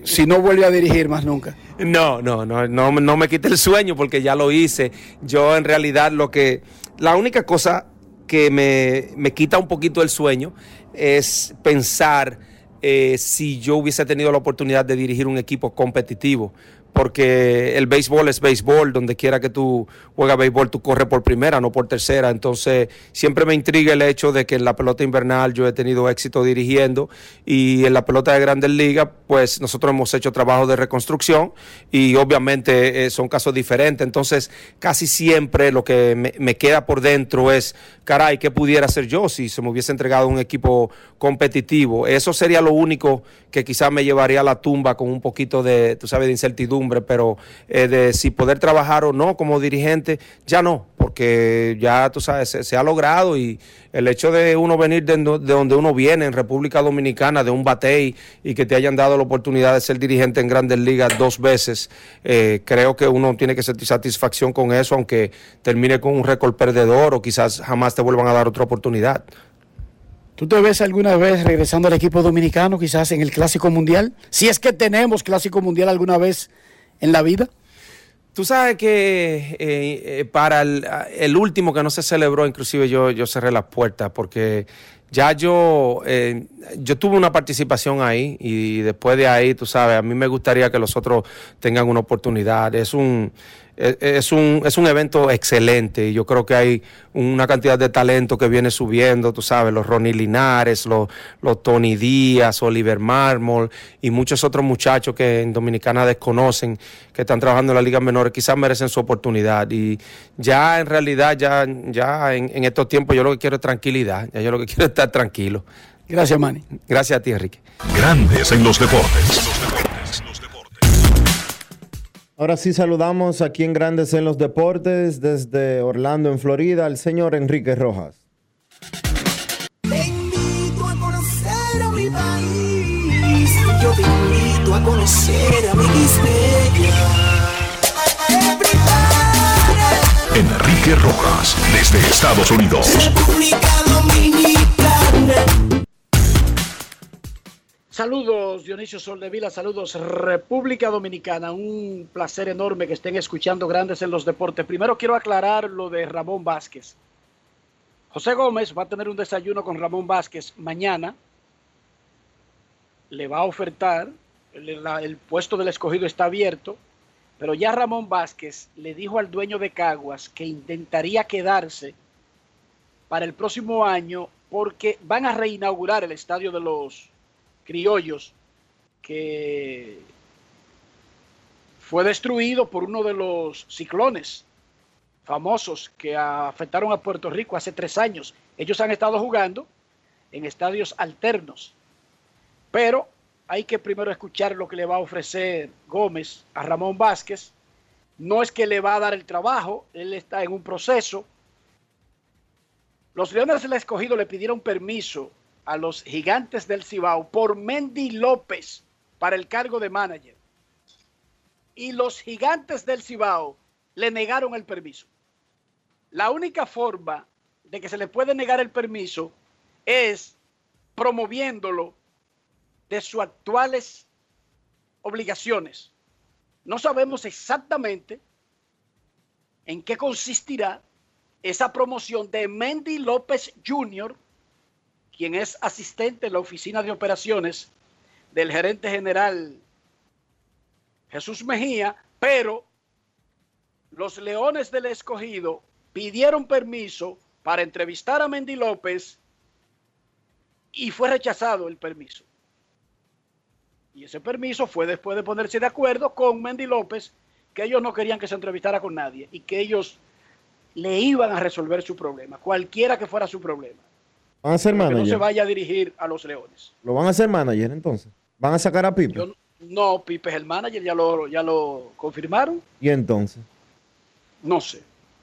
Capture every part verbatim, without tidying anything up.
si no vuelve a dirigir más nunca. No, no, no, no, no me quite el sueño porque ya lo hice. Yo en realidad lo que, la única cosa que me, me quita un poquito el sueño es pensar eh, si yo hubiese tenido la oportunidad de dirigir un equipo competitivo. Porque el béisbol es béisbol, donde quiera que tú juegas béisbol, tú corres por primera, no por tercera. Entonces, siempre me intriga el hecho de que en la pelota invernal yo he tenido éxito dirigiendo y en la pelota de Grandes Ligas, pues nosotros hemos hecho trabajo de reconstrucción y obviamente eh, son casos diferentes. Entonces, casi siempre lo que me, me queda por dentro es, caray, ¿qué pudiera hacer yo si se me hubiese entregado un equipo competitivo? Eso sería lo único que quizás me llevaría a la tumba con un poquito de, tú sabes, de incertidumbre. Pero eh, de si poder trabajar o no como dirigente, ya no, porque ya tú sabes, se, se ha logrado y el hecho de uno venir de, de donde uno viene, en República Dominicana, de un batey y que te hayan dado la oportunidad de ser dirigente en Grandes Ligas dos veces, eh, creo que uno tiene que sentir satisfacción con eso, aunque termine con un récord perdedor o quizás jamás te vuelvan a dar otra oportunidad. ¿Tú te ves alguna vez regresando al equipo dominicano, quizás en el Clásico Mundial? Si es que tenemos Clásico Mundial alguna vez en la vida. Tú sabes que eh, eh, para el, el último que no se celebró, inclusive yo, yo cerré las puertas porque ya yo, eh, yo tuve una participación ahí y después de ahí, tú sabes, a mí me gustaría que los otros tengan una oportunidad. Es un... Es un, es un evento excelente y yo creo que hay una cantidad de talento que viene subiendo, tú sabes, los Ronnie Linares, los, los Tony Díaz, Oliver Mármol y muchos otros muchachos que en Dominicana desconocen, que están trabajando en las ligas menores, quizás merecen su oportunidad y ya en realidad, ya, ya en, en estos tiempos yo lo que quiero es tranquilidad, ya yo lo que quiero es estar tranquilo. Gracias, Manny. Gracias a ti, Enrique. Grandes en los deportes. Ahora sí saludamos aquí en Grandes en los Deportes desde Orlando, en Florida, al señor Enrique Rojas. Te invito a conocer a mi país, yo te invito a conocer a mi Quisqueya. Enrique Rojas, desde Estados Unidos. República Dominicana. Saludos Dionisio Soldevila, saludos República Dominicana, un placer enorme que estén escuchando Grandes en los Deportes. Primero quiero aclarar lo de Ramón Vázquez. José Gómez va a tener un desayuno con Ramón Vázquez mañana, le va a ofertar, el, la, el puesto del Escogido está abierto, pero ya Ramón Vázquez le dijo al dueño de Caguas que intentaría quedarse para el próximo año porque van a reinaugurar el estadio de los Criollos, que fue destruido por uno de los ciclones famosos que afectaron a Puerto Rico hace tres años. Ellos han estado jugando en estadios alternos, pero hay que primero escuchar lo que le va a ofrecer Gómez a Ramón Vázquez. No es que le va a dar el trabajo, él está en un proceso. Los Leones del Escogido le pidieron permiso a los Gigantes del Cibao por Mendy López para el cargo de manager. Y los Gigantes del Cibao le negaron el permiso. La única forma de que se le puede negar el permiso es promoviéndolo de sus actuales obligaciones. No sabemos exactamente en qué consistirá esa promoción de Mendy López junior, quien es asistente en la oficina de operaciones del gerente general Jesús Mejía, pero los Leones del Escogido pidieron permiso para entrevistar a Mendy López y fue rechazado el permiso. Y ese permiso fue después de ponerse de acuerdo con Mendy López, que ellos no querían que se entrevistara con nadie y que ellos le iban a resolver su problema, cualquiera que fuera su problema. ¿Van a ser manager? Que no se vaya a dirigir a los Leones. ¿Lo van a hacer manager entonces? ¿Van a sacar a Pipe? Yo, no, Pipe es el manager, ya lo, ya lo confirmaron. ¿Y entonces? No sé.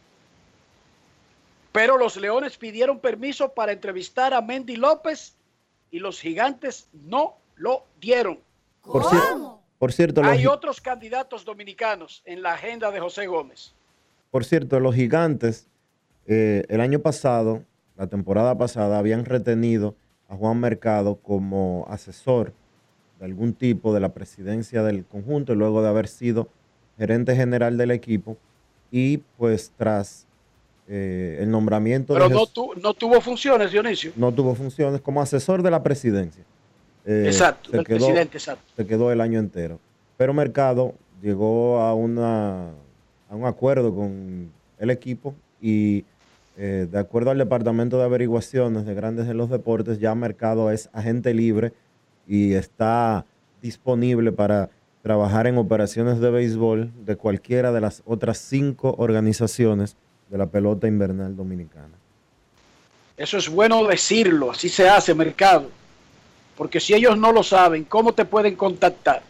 Pero los Leones pidieron permiso para entrevistar a Mendy López y los Gigantes no lo dieron. Por, ci- por cierto, hay los, otros candidatos dominicanos en la agenda de José Gómez. Por cierto, los Gigantes eh, el año pasado, la temporada pasada, habían retenido a Juan Mercado como asesor de algún tipo de la presidencia del conjunto, luego de haber sido gerente general del equipo, y pues tras eh, el nombramiento Pero de no, Jesús, tu, no tuvo funciones, Dionisio. no tuvo funciones como asesor de la presidencia. Eh, Exacto, se del quedó, presidente, exacto. se quedó el año entero. Pero Mercado llegó a, una, a un acuerdo con el equipo y eh, de acuerdo al Departamento de Averiguaciones de Grandes en los Deportes, ya Mercado es agente libre y está disponible para trabajar en operaciones de béisbol de cualquiera de las otras cinco organizaciones de la pelota invernal dominicana. Eso es bueno decirlo, así se hace, Mercado. Porque si ellos no lo saben, ¿cómo te pueden contactar?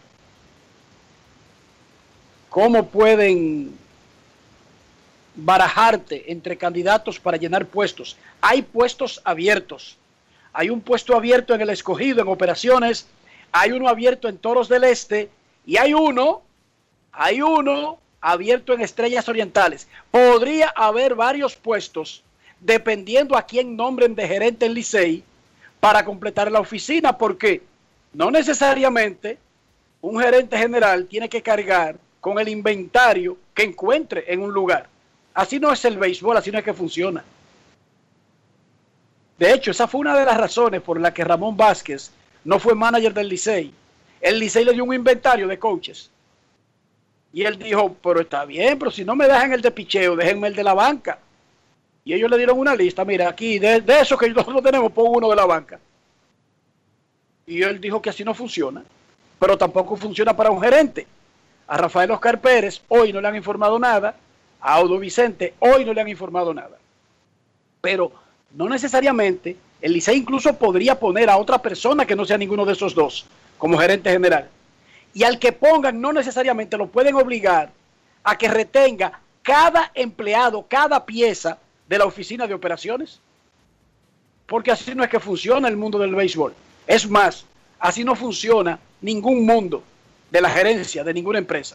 ¿Cómo pueden barajarte entre candidatos para llenar puestos? Hay puestos abiertos. Hay un puesto abierto en el Escogido, en operaciones. Hay uno abierto en Toros del Este. Y hay uno, hay uno abierto en Estrellas Orientales. Podría haber varios puestos, dependiendo a quién nombren de gerente en Licey, para completar la oficina, porque no necesariamente un gerente general tiene que cargar con el inventario que encuentre en un lugar. Así no es el béisbol, así no es que funciona. De hecho, esa fue una de las razones por la que Ramón Vázquez no fue manager del Licey. El Licey le dio un inventario de coaches. Y él dijo, pero está bien, pero si no me dejan el de picheo, déjenme el de la banca. Y ellos le dieron una lista, mira, aquí, de, de eso que nosotros tenemos, pon uno de la banca. Y él dijo que así no funciona, pero tampoco funciona para un gerente. A Rafael Oscar Pérez hoy no le han informado nada, a Audo Vicente hoy no le han informado nada. Pero no necesariamente, el Licey incluso podría poner a otra persona que no sea ninguno de esos dos como gerente general. Y al que pongan no necesariamente lo pueden obligar a que retenga cada empleado, cada pieza de la oficina de operaciones, porque así no es que funciona el mundo del béisbol. Es más, así no funciona ningún mundo de la gerencia de ninguna empresa.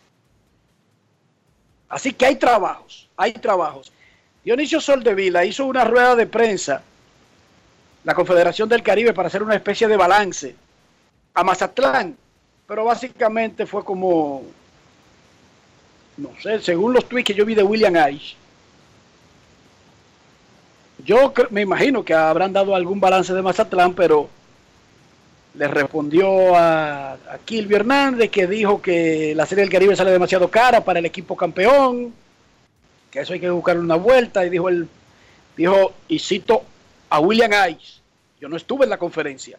Así que hay trabajos, hay trabajos. Dionisio Soldevila hizo una rueda de prensa, la Confederación del Caribe, para hacer una especie de balance a Mazatlán, pero básicamente fue como, no sé, según los tweets que yo vi de William Ice, yo me imagino que habrán dado algún balance de Mazatlán, pero le respondió a, a Kilby Hernández, que dijo que la Serie del Caribe sale demasiado cara para el equipo campeón, que eso hay que buscar una vuelta, y dijo, el, dijo y cito a William Ice, yo no estuve en la conferencia,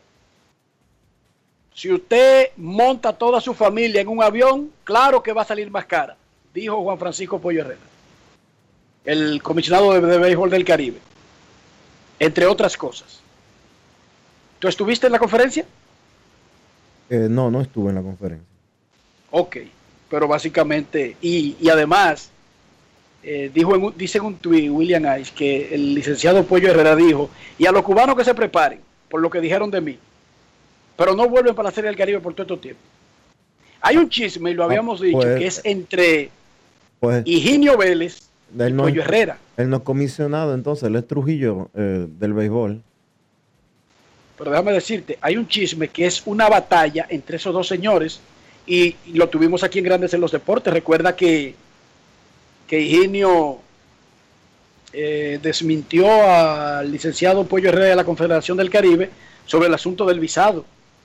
si usted monta toda su familia en un avión, claro que va a salir más cara, dijo Juan Francisco Pollo Herrera, el comisionado de, de béisbol del Caribe, entre otras cosas. ¿Tú estuviste en la conferencia? Eh, no, no estuve en la conferencia. Ok, pero básicamente, y, y además, eh, dijo en, dice en un tuit William Ice que el licenciado Pollo Herrera dijo, y a los cubanos que se preparen, por lo que dijeron de mí, pero no vuelven para la Serie del Caribe por todo este tiempo. Hay un chisme, y lo habíamos ah, dicho, pues, que es entre pues, Higinio Vélez y no, Pollo Herrera. Él no es comisionado, entonces, él es Trujillo eh, del béisbol. Pero déjame decirte, hay un chisme que es una batalla entre esos dos señores, y, y lo tuvimos aquí en Grandes en los Deportes. Recuerda que, que Higinio eh, desmintió al licenciado Pollo Herrera de la Confederación del Caribe sobre el asunto del visado.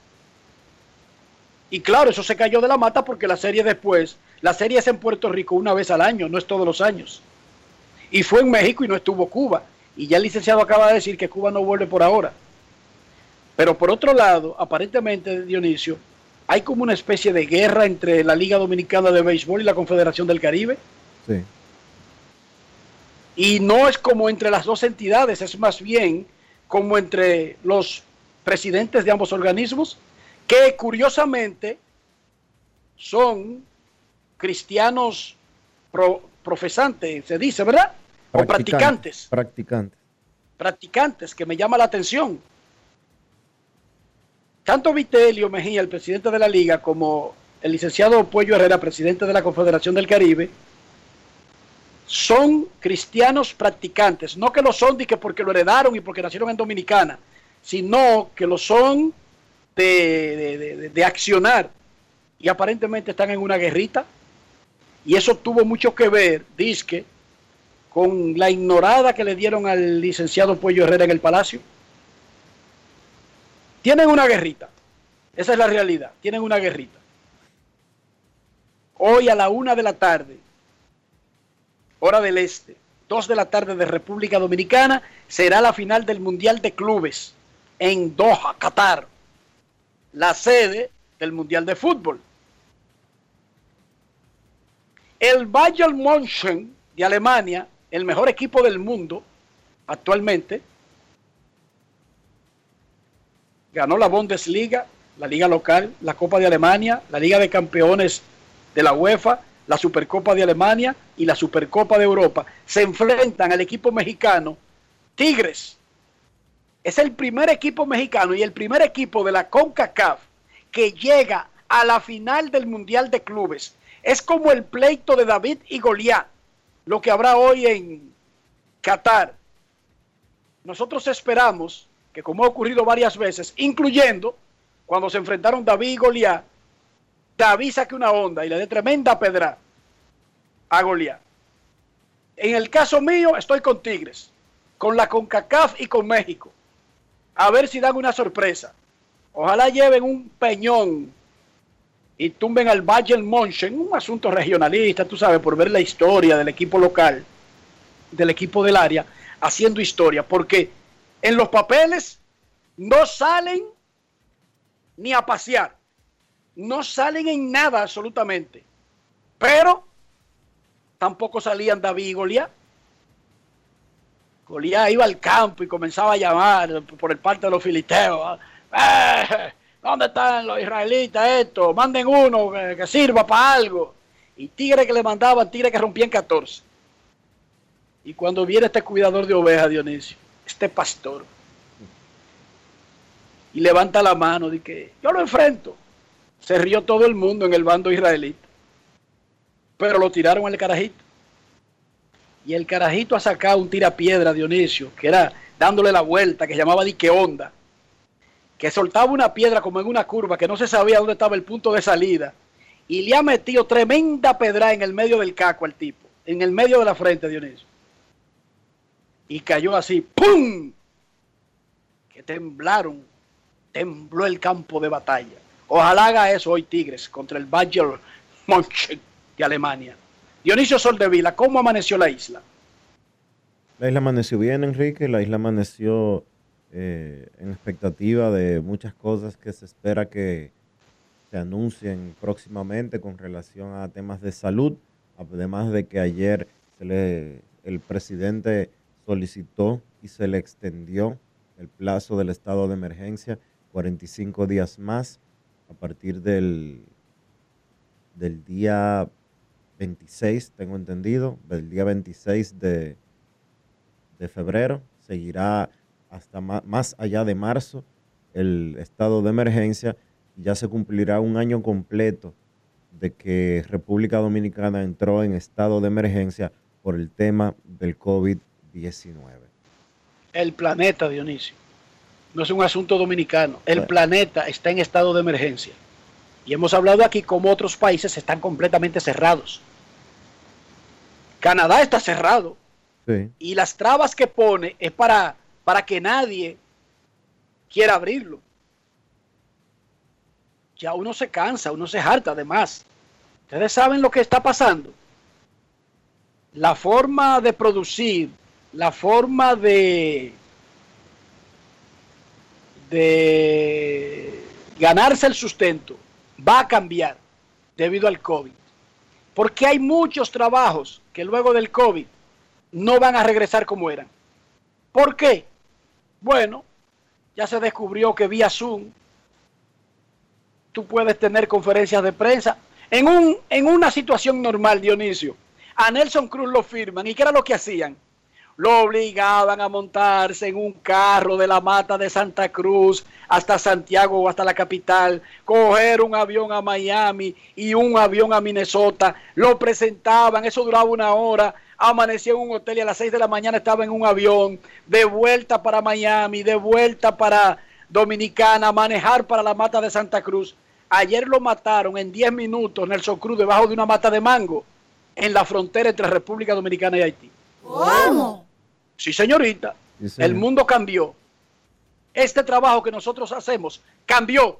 Y claro, eso se cayó de la mata porque la serie después, la serie es en Puerto Rico una vez al año, no es todos los años. Y fue en México y no estuvo Cuba. Y ya el licenciado acaba de decir que Cuba no vuelve por ahora. Pero por otro lado, aparentemente, Dionisio, hay como una especie de guerra entre la Liga Dominicana de Béisbol y la Confederación del Caribe. Sí. Y no es como entre las dos entidades, es más bien como entre los presidentes de ambos organismos, que curiosamente son cristianos pro, profesantes, se dice, ¿verdad? O practicantes. Practicantes. Practicantes, que me llama la atención. Tanto Vitelio Mejía, el presidente de la liga, como el licenciado Pollo Herrera, presidente de la Confederación del Caribe, son cristianos practicantes. No que lo son de que porque lo heredaron y porque nacieron en Dominicana, sino que lo son de, de, de, de accionar y aparentemente están en una guerrita. Y eso tuvo mucho que ver, dizque, con la ignorada que le dieron al licenciado Puello Herrera en el Palacio. Tienen una guerrita. Esa es la realidad. Tienen una guerrita. Hoy a la una de la tarde, hora del este, dos de la tarde de República Dominicana, será la final del Mundial de Clubes en Doha, Qatar, la sede del Mundial de Fútbol. El Bayern München de Alemania, el mejor equipo del mundo actualmente, ganó la Bundesliga, la liga local, la Copa de Alemania, la Liga de Campeones de la UEFA, la Supercopa de Alemania y la Supercopa de Europa. Se enfrentan al equipo mexicano Tigres. Es el primer equipo mexicano y el primer equipo de la CONCACAF que llega a la final del Mundial de Clubes. Es como el pleito de David y Goliat, lo que habrá hoy en Qatar. Nosotros esperamos que, como ha ocurrido varias veces, incluyendo cuando se enfrentaron David y Goliat, David saque una onda y le dé tremenda pedra a Goliat. En el caso mío, estoy con Tigres, con la CONCACAF y con México. A ver si dan una sorpresa. Ojalá lleven un peñón y tumben al Bayern München, un asunto regionalista, tú sabes, por ver la historia del equipo local, del equipo del área, haciendo historia, porque en los papeles no salen ni a pasear, no salen en nada absolutamente, pero tampoco salían David y Goliat. Goliat iba al campo y comenzaba a llamar por el parte de los filisteos, ¡eh! ¿Dónde están los israelitas esto? Manden uno que, que sirva para algo. Y tigre que le mandaban, tigre que rompían catorce. Y cuando viene este cuidador de ovejas, Dionisio, este pastor, y levanta la mano, dice que yo lo enfrento. Se rió todo el mundo en el bando israelita. Pero lo tiraron al carajito. Y el carajito ha sacado un tirapiedra, Dionisio, que era dándole la vuelta, que se llamaba dique onda, que soltaba una piedra como en una curva, que no se sabía dónde estaba el punto de salida, y le ha metido tremenda pedra en el medio del caco al tipo, en el medio de la frente, Dionisio. Y cayó así, ¡pum! Que temblaron, tembló el campo de batalla. Ojalá haga eso hoy Tigres contra el Bayern München de Alemania. Dionisio Soldevila, ¿cómo amaneció la isla? La isla amaneció bien, Enrique, la isla amaneció Eh, en expectativa de muchas cosas que se espera que se anuncien próximamente con relación a temas de salud, además de que ayer se le, el presidente solicitó y se le extendió el plazo del estado de emergencia cuarenta y cinco días más a partir del, del día veintiséis, tengo entendido, del día veintiséis de, de febrero, seguirá hasta más allá de marzo el estado de emergencia, y ya se cumplirá un año completo de que República Dominicana entró en estado de emergencia por el tema del COVID diecinueve. El planeta, Dionisio, no es un asunto dominicano, el sí. planeta está en estado de emergencia. Y hemos hablado aquí cómo otros países están completamente cerrados. Canadá está cerrado, sí. Y las trabas que pone es para... para que nadie quiera abrirlo. Ya uno se cansa, uno se harta además. Ustedes saben lo que está pasando. La forma de producir, la forma de, de ganarse el sustento va a cambiar debido al COVID. Porque hay muchos trabajos que luego del COVID no van a regresar como eran. ¿Por qué? Bueno, ya se descubrió que vía Zoom tú puedes tener conferencias de prensa. En, un, en una situación normal, Dionisio, a Nelson Cruz lo firman. ¿Y qué era lo que hacían? Lo obligaban a montarse en un carro de la Mata de Santa Cruz hasta Santiago o hasta la capital, coger un avión a Miami y un avión a Minnesota. Lo presentaban, eso duraba una hora. Amanecía en un hotel y a las seis de la mañana estaba en un avión, de vuelta para Miami, de vuelta para Dominicana a manejar para la mata de Santa Cruz. Ayer lo mataron en diez minutos Nelson Cruz debajo de una mata de mango en la frontera entre República Dominicana y Haití. ¿Cómo? Sí, señorita. Sí, señor. El mundo cambió. Este trabajo que nosotros hacemos cambió.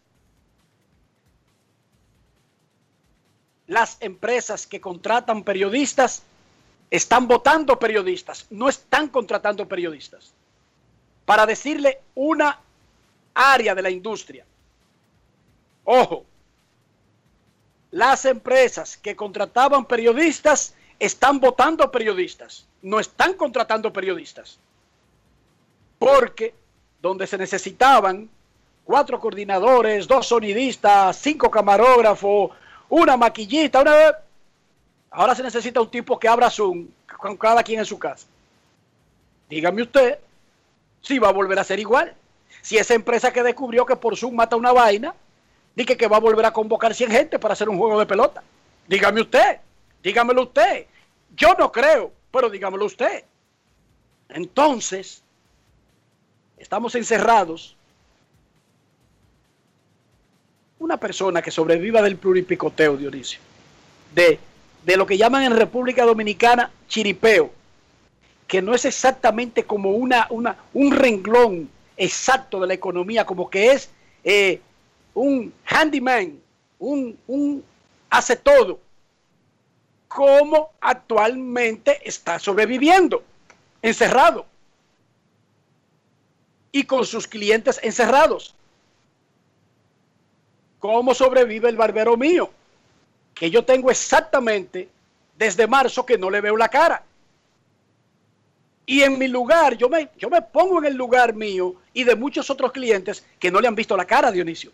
Las empresas que contratan periodistas están votando periodistas, no están contratando periodistas. Para decirle una área de la industria. Ojo, las empresas que contrataban periodistas están votando periodistas, no están contratando periodistas. Porque donde se necesitaban cuatro coordinadores, dos sonidistas, cinco camarógrafos, una maquillista, una... ahora se necesita un tipo que abra Zoom con cada quien en su casa. Dígame usted si va a volver a ser igual. Si esa empresa que descubrió que por Zoom mata una vaina, dice que va a volver a convocar cien gente para hacer un juego de pelota. Dígame usted, dígamelo usted. Yo no creo, pero dígamelo usted. Entonces, estamos encerrados. Una persona que sobreviva del pluripicoteo, Dionisio, de, de lo que llaman en República Dominicana chiripeo, que no es exactamente como una, una, un renglón exacto de la economía, como que es eh, un handyman, un, un hace todo, como actualmente está sobreviviendo, encerrado, y con sus clientes encerrados. ¿Cómo sobrevive el barbero mío? Que yo tengo exactamente desde marzo que no le veo la cara. Y en mi lugar, yo me, yo me pongo en el lugar mío y de muchos otros clientes que no le han visto la cara, Dionisio.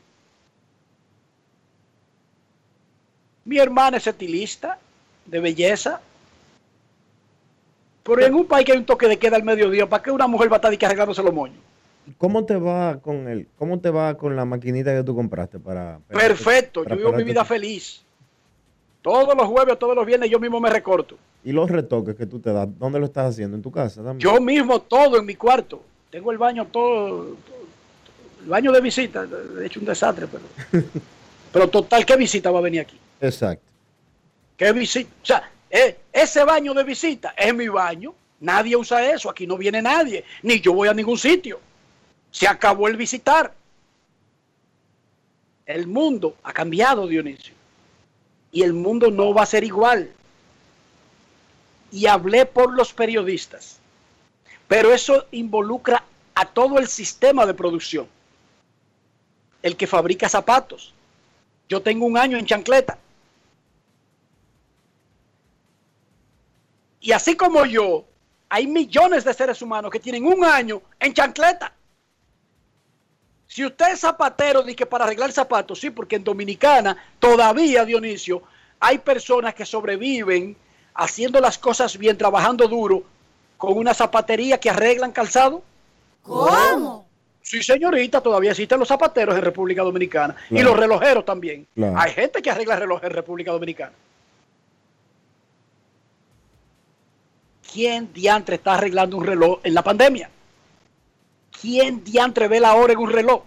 Mi hermana es estilista de belleza. Pero en un país que hay un toque de queda al mediodía, ¿para qué una mujer va a estar arreglándose los moños? ¿Cómo te va con el, cómo te va con la maquinita que tú compraste para? para Perfecto, para yo vivo mi vida tu... feliz. Todos los jueves, todos los viernes yo mismo me recorto. ¿Y los retoques que tú te das? ¿Dónde lo estás haciendo? ¿En tu casa también? Yo mismo todo en mi cuarto. Tengo el baño todo, todo el baño de visita, de hecho un desastre, pero, pero total, ¿qué visita va a venir aquí? Exacto. ¿Qué visita? O sea, eh, ese baño de visita es mi baño. Nadie usa eso, aquí no viene nadie, ni yo voy a ningún sitio. Se acabó el visitar. El mundo ha cambiado, Dionisio. Y el mundo no va a ser igual. Y hablé por los periodistas. Pero eso involucra a todo el sistema de producción. El que fabrica zapatos. Yo tengo un año en chancleta. Y así como yo, hay millones de seres humanos que tienen un año en chancleta. Si usted es zapatero, dice que para arreglar zapatos, sí, porque en Dominicana todavía, Dionisio, hay personas que sobreviven haciendo las cosas bien, trabajando duro, con una zapatería que arreglan calzado. ¿Cómo? Sí, señorita, todavía existen los zapateros en República Dominicana. Claro. Y los relojeros también. Claro. Hay gente que arregla relojes en República Dominicana. ¿Quién diantre está arreglando un reloj en la pandemia? ¿Quién diantre ve la hora en un reloj?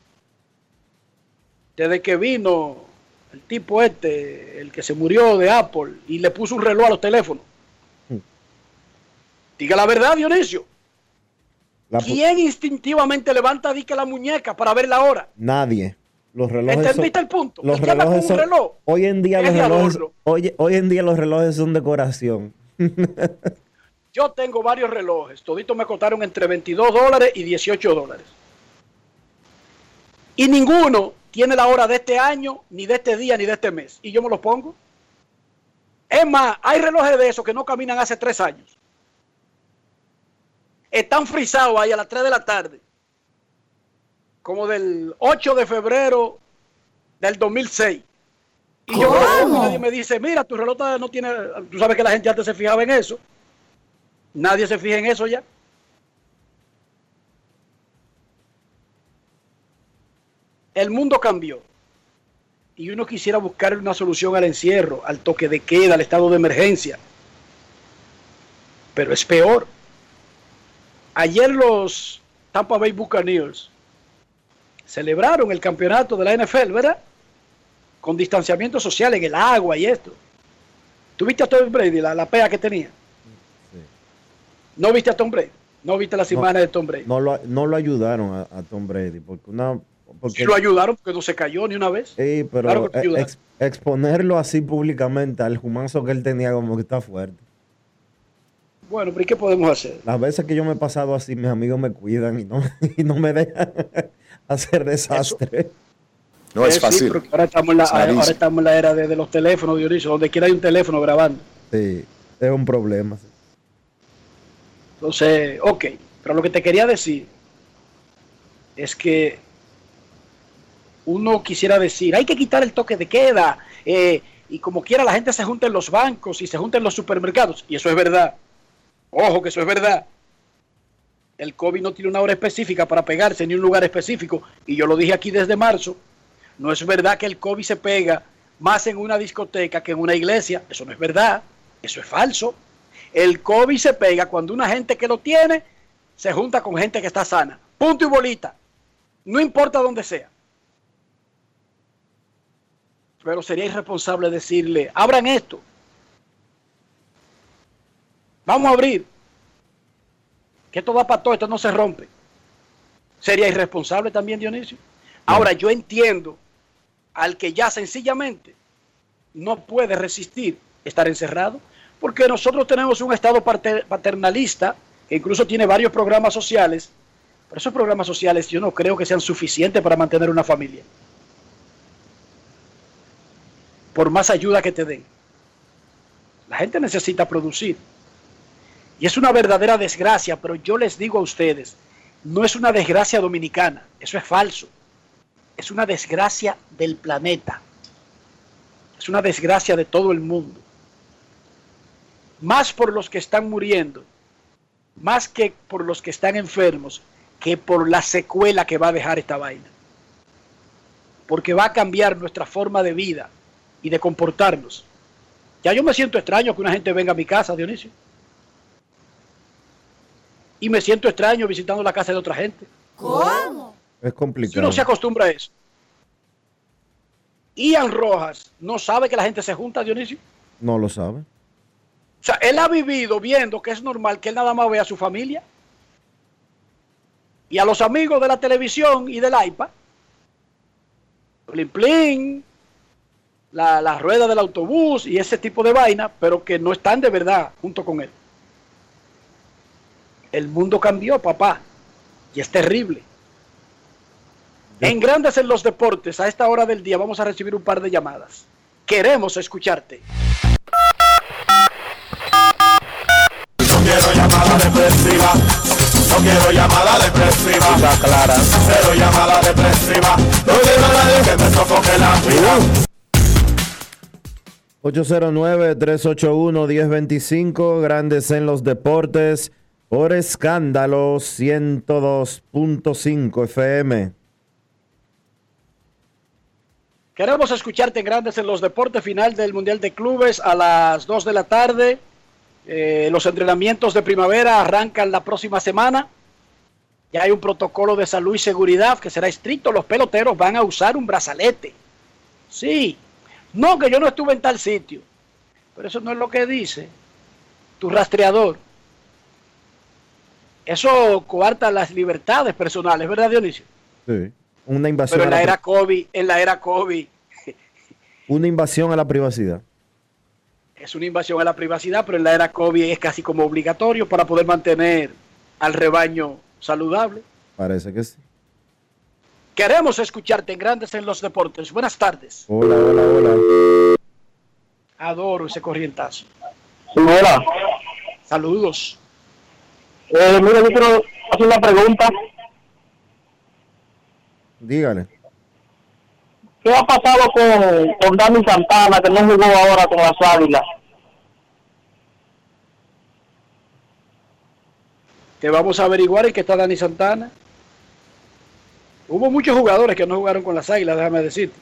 Desde que vino el tipo este, el que se murió de Apple, y le puso un reloj a los teléfonos. Hmm. Diga la verdad, Dionisio. La... ¿Quién instintivamente levanta dique la muñeca para ver la hora? Nadie. Los relojes ¿Entendiste son... el punto? Los ¿Qué llama con relojes un son... reloj? Hoy en día Es los de relojes... adorno. Hoy, hoy en día los relojes son decoración. Yo tengo varios relojes. Toditos me costaron entre veintidós dólares y dieciocho dólares. Y ninguno tiene la hora de este año, ni de este día, ni de este mes. Y yo me los pongo. Es más, hay relojes de esos que no caminan hace tres años. Están frisados ahí a las tres de la tarde. Como del ocho de febrero del dos mil seis. Y yo me lo pongo y nadie me dice, mira, tu reloj no tiene... Tú sabes que la gente antes se fijaba en eso. Nadie se fija en eso ya. El mundo cambió. Y uno quisiera buscar una solución al encierro, al toque de queda, al estado de emergencia. Pero es peor. Ayer los Tampa Bay Buccaneers celebraron el campeonato de la N F L, ¿verdad? Con distanciamiento social en el agua y esto. ¿Tú viste a Tom Brady, la, la pea que tenía? Sí. ¿No viste a Tom Brady? ¿No viste las No, imágenes de Tom Brady? No lo, no lo ayudaron a, a Tom Brady, porque una... Porque, Sí lo ayudaron porque no se cayó ni una vez. sí, pero Claro que lo ayudaron. ex- exponerlo así públicamente al humazo que él tenía como que está fuerte. Bueno, pero ¿y qué podemos hacer? Las veces que yo me he pasado así, mis amigos me cuidan y no, y no me dejan hacer desastre. No es Eh, sí, fácil. porque ahora estamos en la, Es ahora malísimo. estamos en la era de, de los teléfonos, Dionisio, donde quiera hay un teléfono grabando. Sí, es un problema. Sí. Entonces, ok, pero lo que te quería decir es que uno quisiera decir, hay que quitar el toque de queda, eh, y como quiera la gente se junta en los bancos y se junta en los supermercados, y eso es verdad. Ojo que eso es verdad. El COVID no tiene una hora específica para pegarse ni un lugar específico, y yo lo dije aquí desde marzo. No es verdad que el COVID se pega más en una discoteca que en una iglesia. Eso no es verdad, eso es falso. El COVID se pega cuando una gente que lo tiene se junta con gente que está sana. Punto y bolita. No importa dónde sea. Pero sería irresponsable decirle, abran esto. Vamos a abrir. Que esto va para todo, esto no se rompe. Sería irresponsable también, Dionisio. Ahora, yo entiendo al que ya sencillamente no puede resistir estar encerrado, porque nosotros tenemos un Estado paternalista que incluso tiene varios programas sociales, pero esos programas sociales yo no creo que sean suficientes para mantener una familia. Por más ayuda que te den. La gente necesita producir. Y es una verdadera desgracia, pero yo les digo a ustedes, no es una desgracia dominicana, eso es falso. Es una desgracia del planeta. Es una desgracia de todo el mundo. Más por los que están muriendo, más que por los que están enfermos, que por la secuela que va a dejar esta vaina. Porque va a cambiar nuestra forma de vida y de comportarnos. Ya yo me siento extraño que una gente venga a mi casa, Dionisio. Y me siento extraño visitando la casa de otra gente. ¿Cómo? Es Si complicado. uno se acostumbra a eso. Ian Rojas no sabe que la gente se junta, Dionisio. No lo sabe. O sea, él ha vivido viendo que es normal que él nada más vea a su familia y a los amigos de la televisión y del iPad. Plin plin, la, la rueda del autobús y ese tipo de vaina, pero que no están de verdad junto con él. El mundo cambió, papá, y es terrible. En Grandes en los Deportes, a esta hora del día, vamos a recibir un par de llamadas. Queremos escucharte. No quiero llamada depresiva, no quiero llamada depresiva, Está clara. cero llamada depresiva, no quiero a nadie que me sofoque la vida. ocho cero nueve, tres ocho uno, uno cero dos cinco, Grandes en los Deportes, por Escándalo ciento dos punto cinco F M. Queremos escucharte en Grandes en los Deportes, final del Mundial de Clubes a las dos de la tarde. Eh, los entrenamientos de primavera arrancan la próxima semana. Ya hay un protocolo de salud y seguridad que será estricto. Los peloteros van a usar un brazalete. Sí. No, que yo no estuve en tal sitio. Pero eso no es lo que dice tu rastreador. Eso coarta las libertades personales, ¿verdad, Dionisio? Sí. Una invasión, Pero en a la la, era COVID, en la era COVID, una invasión a la privacidad. es una invasión a la privacidad, pero en la era COVID es casi como obligatorio para poder mantener al rebaño saludable. Parece que sí. Queremos escucharte en Grandes en los Deportes. Buenas tardes. Hola, hola, hola. Adoro ese corrientazo. Sí, hola. Saludos. Eh, mira, yo quiero hacer una pregunta. Dígale. ¿Qué ha pasado con, con Dani Santana, que no jugó ahora con las Águilas? Te vamos a averiguar en qué está Dani Santana. Hubo muchos jugadores que no jugaron con las Águilas, déjame decirte.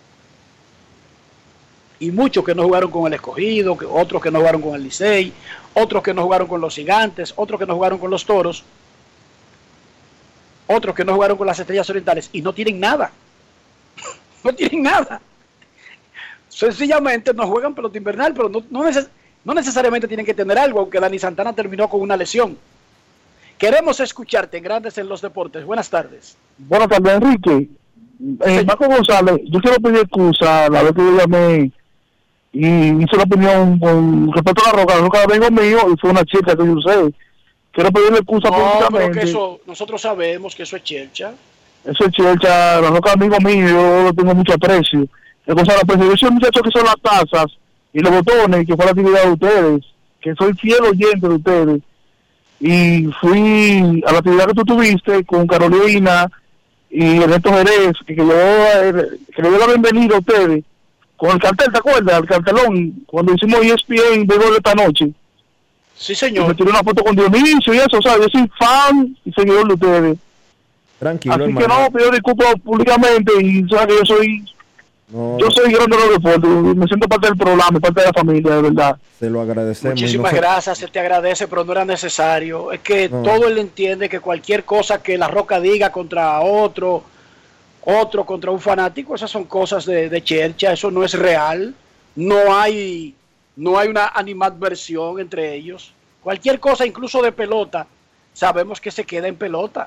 Y muchos que no jugaron con el Escogido, que otros que no jugaron con el Licey, otros que no jugaron con los Gigantes, otros que no jugaron con los Toros. otros que no jugaron con las Estrellas Orientales y no tienen nada. No tienen nada. Sencillamente no juegan pelota invernal, pero no, no, neces no necesariamente tienen que tener algo, aunque Dani Santana terminó con una lesión. Queremos escucharte en Grandes en los Deportes. Buenas tardes. Buenas tardes, Enrique. Eh, Marco González, yo quiero pedir excusa la vez que yo llamé y hice la opinión con respecto a la Roca. La Roca vengo mío y fue una chica que yo sé. Quiero pedirle excusa no, públicamente. Pero que eso, nosotros sabemos que eso es chelcha. Eso es chelcha. La Roca amigo mío, yo lo tengo mucho aprecio. Es cosa la yo soy el muchacho que son las tazas y los botones, que fue la actividad de ustedes, que soy fiel oyente de ustedes. Y fui a la actividad que tú tuviste con Carolina y Ernesto Jerez, que, que, yo, que le dio la bienvenida a ustedes, con el cartel, ¿te acuerdas? El cartelón, cuando hicimos E S P N de gol esta noche. Sí, señor. Y me tiré una foto con Dionisio y eso, o sea, yo soy fan y seguidor de ustedes. Tranquilo, Así hermano. que no, pido disculpas públicamente y sabes que yo soy... No, Yo soy grande de los deportes, me siento parte del programa, parte de la familia, de verdad. Se lo agradecemos. Muchísimas no se... gracias, se te agradece, pero no era necesario. Es que no. todo él entiende que cualquier cosa que la Roca diga contra otro, otro contra un fanático, esas son cosas de, de chercha, eso no es real. No hay, no hay una animadversión entre ellos. Cualquier cosa, incluso de pelota, sabemos que se queda en pelota.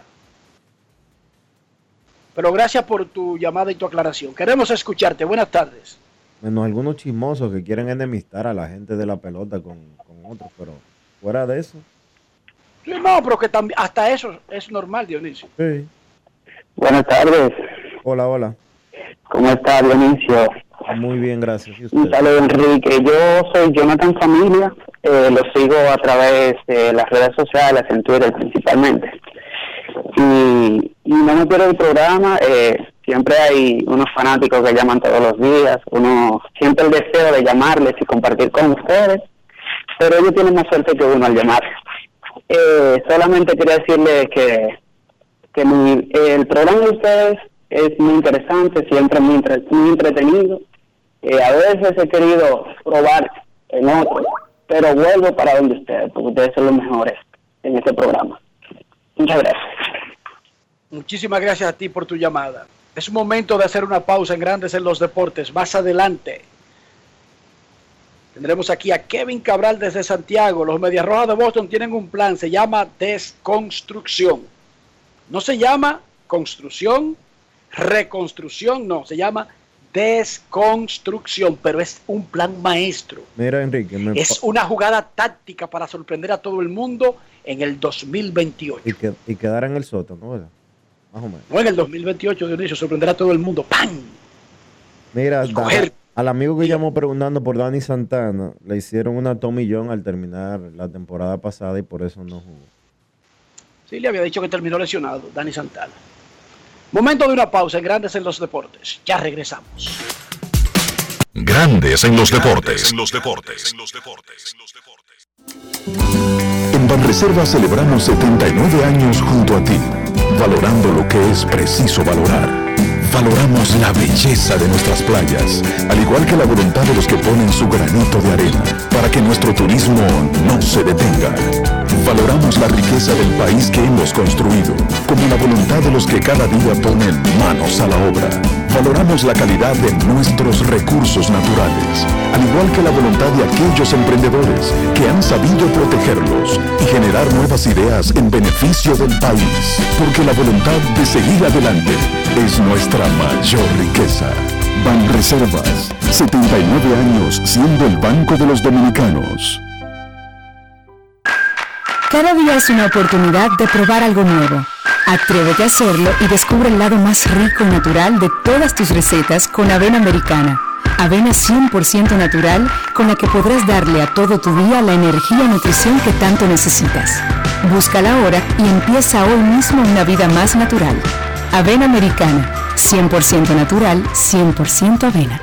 Pero gracias por tu llamada y tu aclaración. Queremos escucharte. Buenas tardes. Menos algunos chismosos que quieren enemistar a la gente de la pelota con, con otros, pero fuera de eso. Sí, no, pero que también, hasta eso es normal, Dionisio. Sí. Buenas tardes. Hola, hola. ¿Cómo está, Dionisio? Muy bien, gracias. ¿Y usted? Un saludo, Enrique. Yo soy Jonathan Familia. Eh, lo sigo a través de las redes sociales, en Twitter principalmente. Y, y no me pierdo el programa. Eh, siempre hay unos fanáticos que llaman todos los días. Uno siempre el deseo de llamarles y compartir con ustedes. Pero ellos tienen más suerte que uno al llamar. Eh, solamente quería decirles que, que mi, el programa de ustedes es muy interesante, siempre muy, entre, muy entretenido. Eh, a veces he querido probar en otros, pero vuelvo para donde ustedes, porque ustedes son los mejores en este programa. Muchas gracias. Muchísimas gracias a ti por tu llamada. Es momento de hacer una pausa en Grandes en los Deportes. Más adelante tendremos aquí a Kevin Cabral desde Santiago. Los Medias Rojas de Boston tienen un plan, se llama Desconstrucción. No se llama construcción, reconstrucción, no, se llama Desconstrucción, pero es un plan maestro. Mira, Enrique, me es una jugada táctica para sorprender a todo el mundo en el dos mil veintiocho. Y, que, y quedar en el sótano, ¿verdad? Más o menos. No, en el dos mil veintiocho, Dionisio, sorprender a todo el mundo. ¡Pam! Mira, Coger... da, al amigo que llamó preguntando por Dani Santana, le hicieron una Tommy John al terminar la temporada pasada y por eso no jugó. Sí, le había dicho que terminó lesionado, Dani Santana. Momento de una pausa en Grandes en los Deportes. Ya regresamos. Grandes en los deportes. En los deportes. En los deportes. En Banreservas celebramos setenta y nueve años junto a ti, valorando lo que es preciso valorar. Valoramos la belleza de nuestras playas, al igual que la voluntad de los que ponen su granito de arena para que nuestro turismo no se detenga. Valoramos la riqueza del país que hemos construido, como la voluntad de los que cada día ponen manos a la obra. Valoramos la calidad de nuestros recursos naturales, al igual que la voluntad de aquellos emprendedores que han sabido protegerlos y generar nuevas ideas en beneficio del país, porque la voluntad de seguir adelante es nuestra mayor riqueza. Banreservas, setenta y nueve años siendo el banco de los dominicanos. Cada día es una oportunidad de probar algo nuevo. Atrévete a hacerlo y descubre el lado más rico y natural de todas tus recetas con avena americana. Avena cien por ciento natural con la que podrás darle a todo tu día la energía y nutrición que tanto necesitas. Búscala ahora y empieza hoy mismo una vida más natural. Avena americana, cien por ciento natural, cien por ciento avena.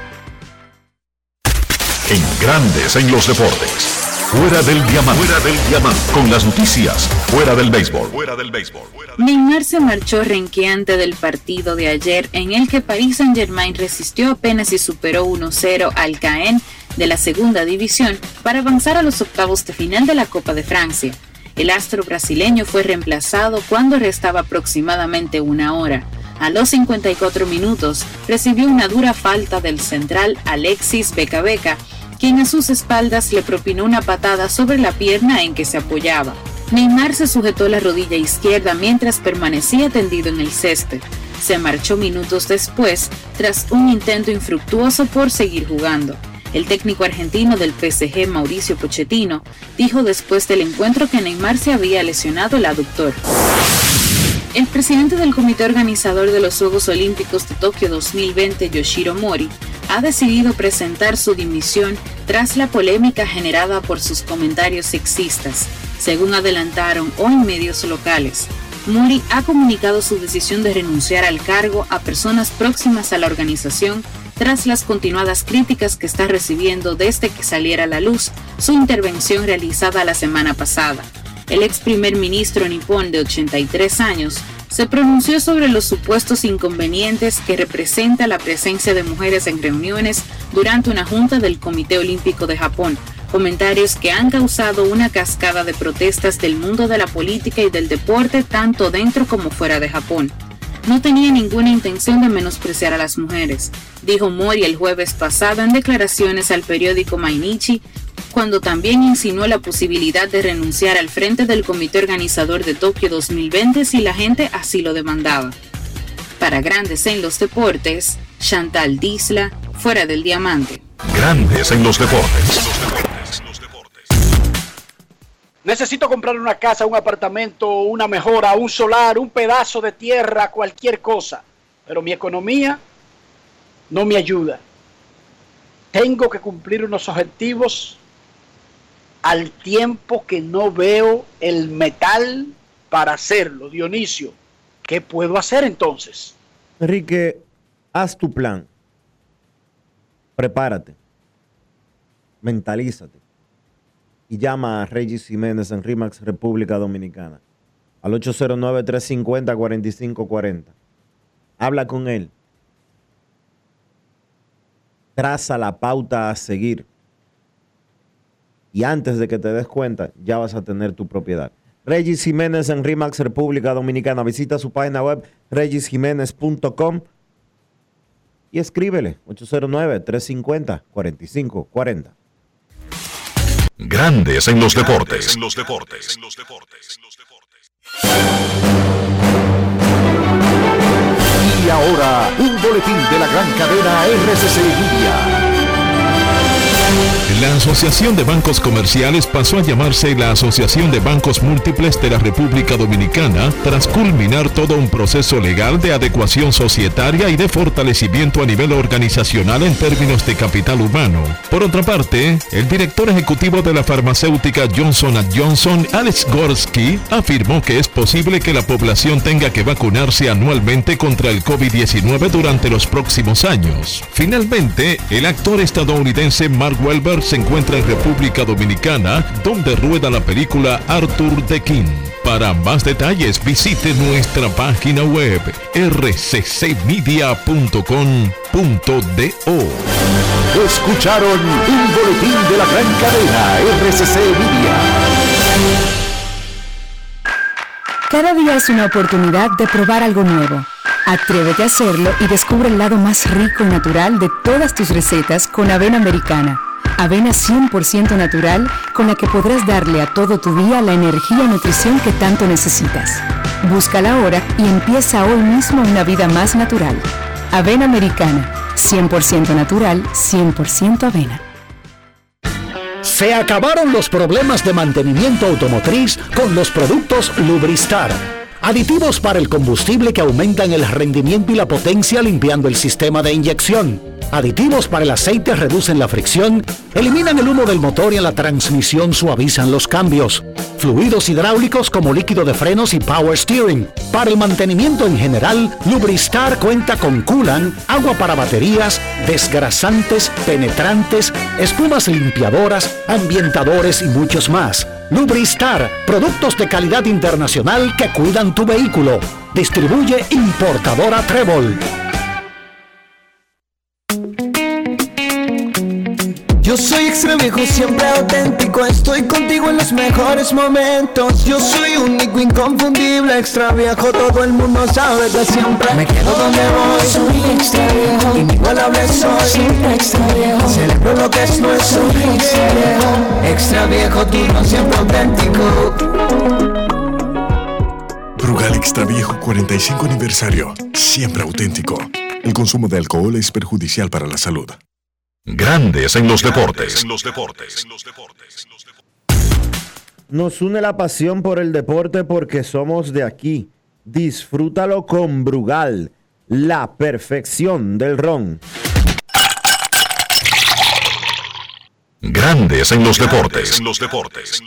En Grandes en los deportes. Fuera del diamante. Fuera del diamante. Con las noticias. Fuera del béisbol. Fuera del béisbol. Neymar se marchó renqueante del partido de ayer en el que Paris Saint-Germain resistió apenas y superó uno cero al Caen de la segunda división para avanzar a los octavos de final de la Copa de Francia. El astro brasileño fue reemplazado cuando restaba aproximadamente una hora. A los cincuenta y cuatro minutos recibió una dura falta del central Alexis Beca Beca, quien a sus espaldas le propinó una patada sobre la pierna en que se apoyaba. Neymar se sujetó la rodilla izquierda mientras permanecía tendido en el césped. Se marchó minutos después tras un intento infructuoso por seguir jugando. El técnico argentino del P S G, Mauricio Pochettino, dijo después del encuentro que Neymar se había lesionado el aductor. El presidente del comité organizador de los Juegos Olímpicos de Tokio dos mil veinte, Yoshiro Mori, ha decidido presentar su dimisión tras la polémica generada por sus comentarios sexistas, según adelantaron hoy medios locales. Mori ha comunicado su decisión de renunciar al cargo a personas próximas a la organización tras las continuadas críticas que está recibiendo desde que saliera a la luz su intervención realizada la semana pasada. El ex primer ministro nipón de ochenta y tres años se pronunció sobre los supuestos inconvenientes que representa la presencia de mujeres en reuniones durante una junta del Comité Olímpico de Japón, comentarios que han causado una cascada de protestas del mundo de la política y del deporte tanto dentro como fuera de Japón. No tenía ninguna intención de menospreciar a las mujeres, dijo Mori el jueves pasado en declaraciones al periódico Mainichi, cuando también insinuó la posibilidad de renunciar al frente del comité organizador de Tokio dos mil veinte si la gente así lo demandaba. Para Grandes en los Deportes, Chantal Disla, Fuera del Diamante. Grandes en los deportes. Necesito comprar una casa, un apartamento, una mejora, un solar, un pedazo de tierra, cualquier cosa. Pero mi economía no me ayuda. Tengo que cumplir unos objetivos al tiempo que no veo el metal para hacerlo. Dionisio, ¿qué puedo hacer entonces? Enrique, haz tu plan. Prepárate. Mentalízate. Y llama a Regis Jiménez en RE/MAX República Dominicana al ocho cero nueve, tres cinco cero, cuatro cinco cuatro cero. Habla con él. Traza la pauta a seguir. Y antes de que te des cuenta, ya vas a tener tu propiedad. Regis Jiménez en RE/MAX República Dominicana. Visita su página web regis jiménez punto com y escríbele ocho cero nueve, tres cinco cero, cuatro cinco cuatro cero. Grandes en los deportes. En los deportes. En los deportes. Y ahora, un boletín de la gran cadena R C C Media. La Asociación de Bancos Comerciales pasó a llamarse la Asociación de Bancos Múltiples de la República Dominicana tras culminar todo un proceso legal de adecuación societaria y de fortalecimiento a nivel organizacional en términos de capital humano. Por otra parte, el director ejecutivo de la farmacéutica Johnson and Johnson, Alex Gorsky, afirmó que es posible que la población tenga que vacunarse anualmente contra el COVID diecinueve durante los próximos años. Finalmente, el actor estadounidense Mark Wahlberg se encuentra en República Dominicana, donde rueda la película Arthur the King. Para más detalles, visite nuestra página web r c c media punto com punto do. Escucharon un boletín de la gran cadena R C C Media. Cada día es una oportunidad de probar algo nuevo. Atrévete a hacerlo y descubre el lado más rico y natural de todas tus recetas con avena americana. Avena cien por ciento natural con la que podrás darle a todo tu día la energía y nutrición que tanto necesitas. Búscala ahora y empieza hoy mismo una vida más natural. Avena americana, cien por ciento natural, cien por ciento avena. Se acabaron los problemas de mantenimiento automotriz con los productos Lubristar. Aditivos para el combustible que aumentan el rendimiento y la potencia limpiando el sistema de inyección. Aditivos para el aceite reducen la fricción, eliminan el humo del motor y en la transmisión suavizan los cambios. Fluidos hidráulicos como líquido de frenos y power steering. Para el mantenimiento en general, Lubristar cuenta con coolant, agua para baterías, desgrasantes, penetrantes, espumas limpiadoras, ambientadores y muchos más. Lubristar, productos de calidad internacional que cuidan tu vehículo. Distribuye importadora Trébol. Yo soy extra viejo, siempre auténtico. Estoy contigo en los mejores momentos. Yo soy único, inconfundible. Extra viejo, todo el mundo sabe que siempre me quedo donde voy. Soy extra viejo, inigualable soy. Siempre extra viejo, celebro lo que es nuestro. Soy extra viejo, extra viejo, tú no siempre auténtico. Brugal Extra Viejo cuarenta y cinco aniversario. Siempre auténtico. El consumo de alcohol es perjudicial para la salud. Grandes en los deportes. En los deportes. Nos une la pasión por el deporte porque somos de aquí. Disfrútalo con Brugal, la perfección del ron. Grandes en los deportes. En los deportes.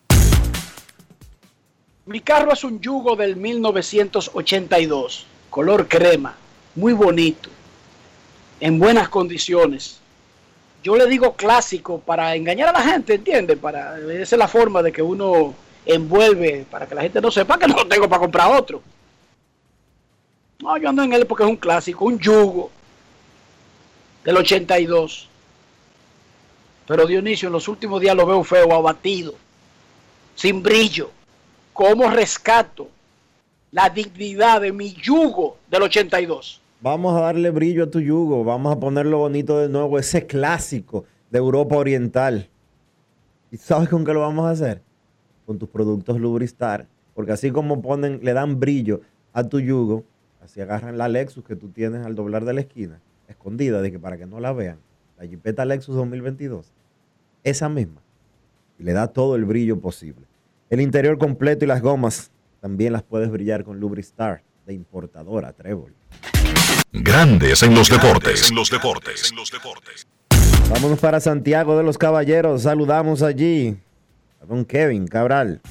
Mi carro es un Yugo del mil novecientos ochenta y dos, color crema, muy bonito, en buenas condiciones. Yo le digo clásico para engañar a la gente, ¿entiende? Para, esa es la forma de que uno envuelve para que la gente no sepa que no lo tengo para comprar otro. No, yo ando en él porque es un clásico, un Yugo del ochenta y dos. Pero Dionisio, en los últimos días lo veo feo, abatido, sin brillo. ¿Cómo rescato la dignidad de mi Yugo del ochenta y dos? Vamos a darle brillo a tu Yugo, vamos a ponerlo bonito de nuevo, ese clásico de Europa Oriental. ¿Y sabes con qué lo vamos a hacer? Con tus productos Lubristar, porque así como ponen, le dan brillo a tu Yugo, así agarran la Lexus que tú tienes al doblar de la esquina, escondida, de que para que no la vean, la Jeepeta Lexus dos mil veintidós, esa misma, y le da todo el brillo posible. El interior completo y las gomas también las puedes brillar con Lubristar de importadora Trébol. Grandes en los deportes. En los deportes. En los deportes. Vámonos para Santiago de los Caballeros. Saludamos allí a don Kevin Cabral.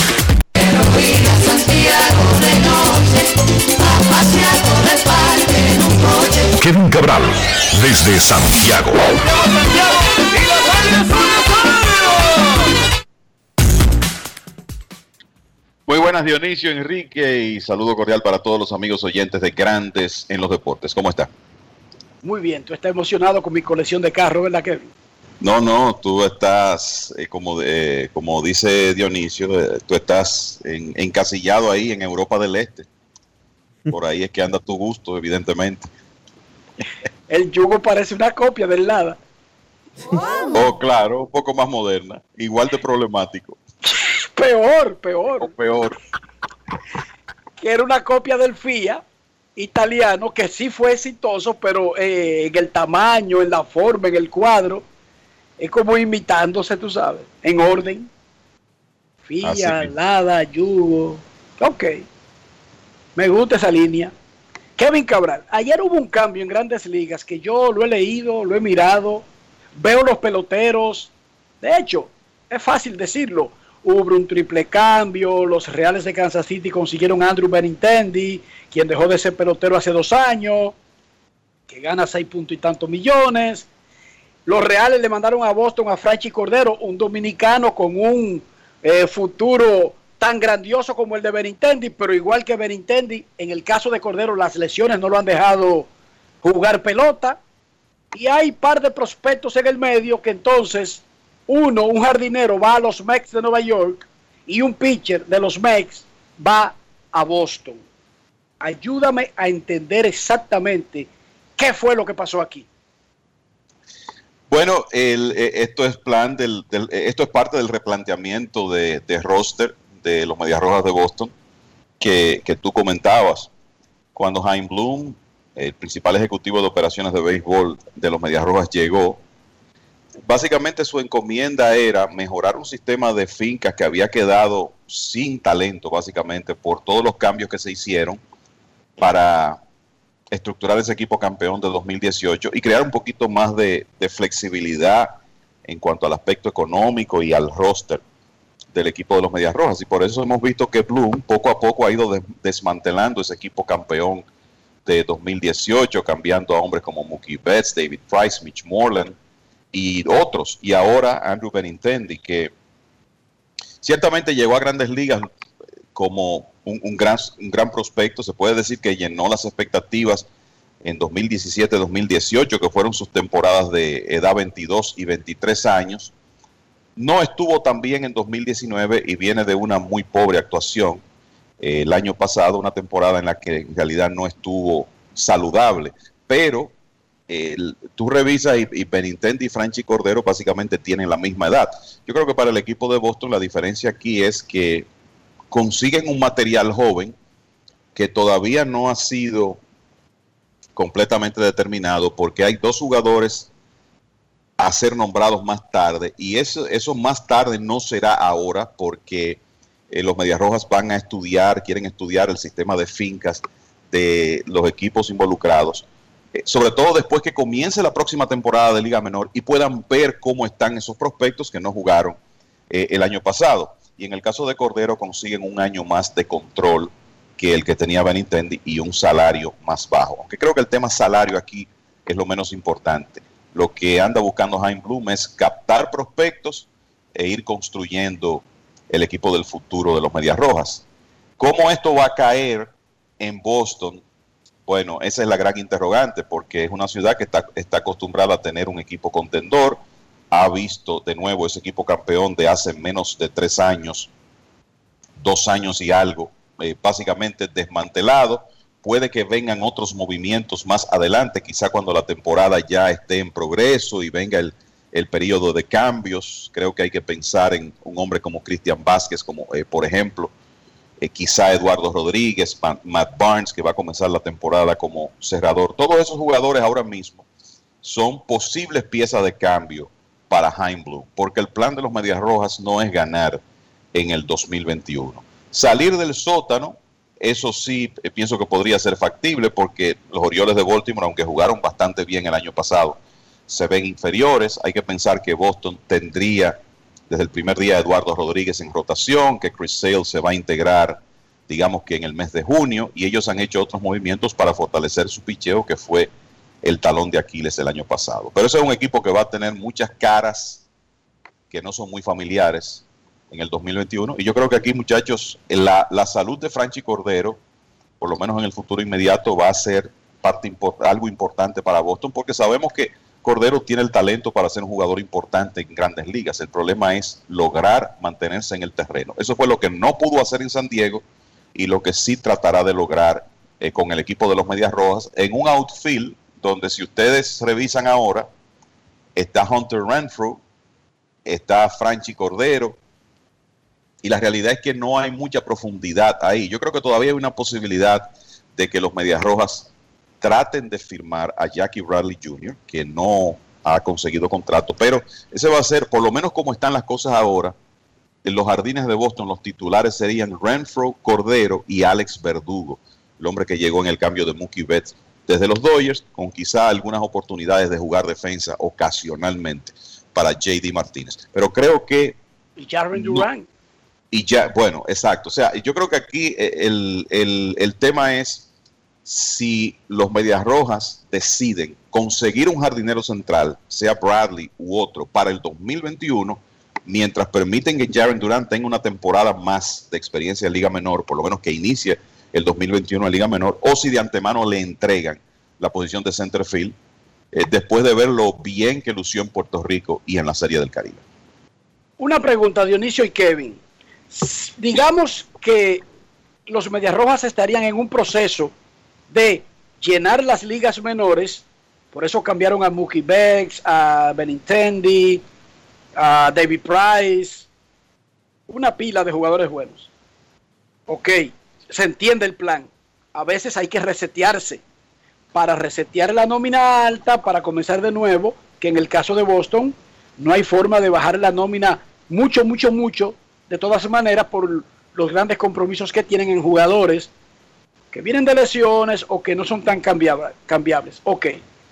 Kevin Cabral, desde Santiago. Muy buenas, Dionisio, Enrique, y saludo cordial para todos los amigos oyentes de Grandes en los Deportes. ¿Cómo está? Muy bien, tú estás emocionado con mi colección de carros, ¿verdad, Kevin? No, no, tú estás, eh, como, de, como dice Dionisio, eh, tú estás en, encasillado ahí en Europa del Este. Por ahí es que anda tu gusto, evidentemente. El Yugo parece una copia del Lada. Oh, claro, un poco más moderna, igual de problemático. Peor, peor. O peor. Que era una copia del Fiat italiano, que sí fue exitoso, pero eh, en el tamaño, en la forma, en el cuadro, es como imitándose, tú sabes, en orden. Fiat, Lada, Yugo. Ok. Me gusta esa línea. Kevin Cabral, ayer hubo un cambio en Grandes Ligas que yo lo he leído, lo he mirado, veo los peloteros. De hecho, es fácil decirlo. Hubo un triple cambio, los Reales de Kansas City consiguieron a Andrew Benintendi, quien dejó de ser pelotero hace dos años, que gana seis puntos y tantos millones. Los Reales le mandaron a Boston a Franchi Cordero, un dominicano con un eh, futuro tan grandioso como el de Benintendi, pero igual que Benintendi, en el caso de Cordero las lesiones no lo han dejado jugar pelota. Y hay un par de prospectos en el medio que entonces... Uno, un jardinero va a los Mets de Nueva York y un pitcher de los Mets va a Boston. Ayúdame a entender exactamente qué fue lo que pasó aquí. Bueno, el, esto es plan del, del, esto es parte del replanteamiento de, de roster de los Medias Rojas de Boston que, que tú comentabas. Cuando Chaim Bloom, el principal ejecutivo de operaciones de béisbol de los Medias Rojas, llegó, básicamente su encomienda era mejorar un sistema de fincas que había quedado sin talento, básicamente, por todos los cambios que se hicieron para estructurar ese equipo campeón de dos mil dieciocho y crear un poquito más de, de flexibilidad en cuanto al aspecto económico y al roster del equipo de los Medias Rojas. Y por eso hemos visto que Bloom poco a poco ha ido de, desmantelando ese equipo campeón de dos mil dieciocho, cambiando a hombres como Mookie Betts, David Price, Mitch Moreland y otros, y ahora Andrew Benintendi, que ciertamente llegó a Grandes Ligas como un, un, gran, un gran prospecto. Se puede decir que llenó las expectativas en dos mil diecisiete dos mil dieciocho, que fueron sus temporadas de edad veintidós y veintitrés años. No estuvo tan bien en dos mil diecinueve y viene de una muy pobre actuación eh, el año pasado, una temporada en la que en realidad no estuvo saludable, pero el, tú revisas y, y Benintendi y Franchi Cordero básicamente tienen la misma edad. Yo creo que para el equipo de Boston la diferencia aquí es que consiguen un material joven que todavía no ha sido completamente determinado, porque hay dos jugadores a ser nombrados más tarde, y eso, eso más tarde no será ahora, porque eh, los Medias Rojas van a estudiar, quieren estudiar el sistema de fincas de los equipos involucrados, eh, sobre todo después que comience la próxima temporada de Liga Menor y puedan ver cómo están esos prospectos que no jugaron eh, el año pasado. Y en el caso de Cordero consiguen un año más de control que el que tenía Benintendi y un salario más bajo. Aunque creo que el tema salario aquí es lo menos importante. Lo que anda buscando Chaim Bloom es captar prospectos e ir construyendo el equipo del futuro de los Medias Rojas. ¿Cómo esto va a caer en Boston? Bueno, esa es la gran interrogante, porque es una ciudad que está, está acostumbrada a tener un equipo contendor. Ha visto de nuevo ese equipo campeón de hace menos de tres años, dos años y algo, eh, básicamente desmantelado. Puede que vengan otros movimientos más adelante, quizá cuando la temporada ya esté en progreso y venga el, el periodo de cambios. Creo que hay que pensar en un hombre como Christian Vázquez, como eh, por ejemplo, eh, quizá Eduardo Rodríguez, Matt Barnes, que va a comenzar la temporada como cerrador. Todos esos jugadores ahora mismo son posibles piezas de cambio para Chaim Bloom, porque el plan de los Medias Rojas no es ganar en el dos mil veintiuno. Salir del sótano, eso sí, eh, pienso que podría ser factible, porque los Orioles de Baltimore, aunque jugaron bastante bien el año pasado, se ven inferiores. Hay que pensar que Boston tendría desde el primer día a Eduardo Rodríguez en rotación, que Chris Sale se va a integrar, digamos que en el mes de junio, y ellos han hecho otros movimientos para fortalecer su picheo, que fue el talón de Aquiles el año pasado. Pero ese es un equipo que va a tener muchas caras que no son muy familiares en el dos mil veintiuno, y yo creo que aquí, muchachos, la, la salud de Franchi Cordero, por lo menos en el futuro inmediato, va a ser parte import- algo importante para Boston, porque sabemos que Cordero tiene el talento para ser un jugador importante en grandes ligas. El problema es lograr mantenerse en el terreno. Eso fue lo que no pudo hacer en San Diego y lo que sí tratará de lograr eh, con el equipo de los Medias Rojas en un outfield donde, si ustedes revisan ahora, está Hunter Renfroe, está Franchi Cordero, y la realidad es que no hay mucha profundidad ahí. Yo creo que todavía hay una posibilidad de que los Medias Rojas traten de firmar a Jackie Bradley junior, que no ha conseguido contrato, pero ese va a ser, por lo menos como están las cosas ahora, en los Jardines de Boston los titulares serían Renfroe, Cordero y Alex Verdugo, el hombre que llegó en el cambio de Mookie Betts desde los Dodgers, con quizá algunas oportunidades de jugar defensa ocasionalmente para J D Martínez. Pero creo que... Y Jarren Duran. Y ya, bueno, exacto. O sea, yo creo que aquí el, el, el tema es si los Medias Rojas deciden conseguir un jardinero central, sea Bradley u otro, para el dos mil veintiuno, mientras permiten que Jarren Duran tenga una temporada más de experiencia en Liga Menor, por lo menos que inicie el dos mil veintiuno en Liga Menor, o si de antemano le entregan la posición de center field, eh, después de ver lo bien que lució en Puerto Rico y en la Serie del Caribe. Una pregunta, Dionisio y Kevin. Digamos que los Medias Rojas estarían en un proceso de llenar las ligas menores, por eso cambiaron a Mookie Betts, a Benintendi, a David Price, una pila de jugadores buenos. Ok, se entiende el plan. A veces hay que resetearse para resetear la nómina alta, para comenzar de nuevo, que en el caso de Boston no hay forma de bajar la nómina mucho, mucho, mucho, de todas maneras, por los grandes compromisos que tienen en jugadores que vienen de lesiones o que no son tan cambiables. cambiables. Ok,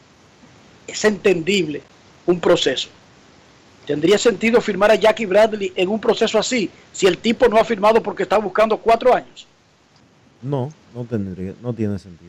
es entendible un proceso. ¿Tendría sentido firmar a Jackie Bradley en un proceso así, si el tipo no ha firmado porque está buscando cuatro años? No, no tendría, no tiene sentido.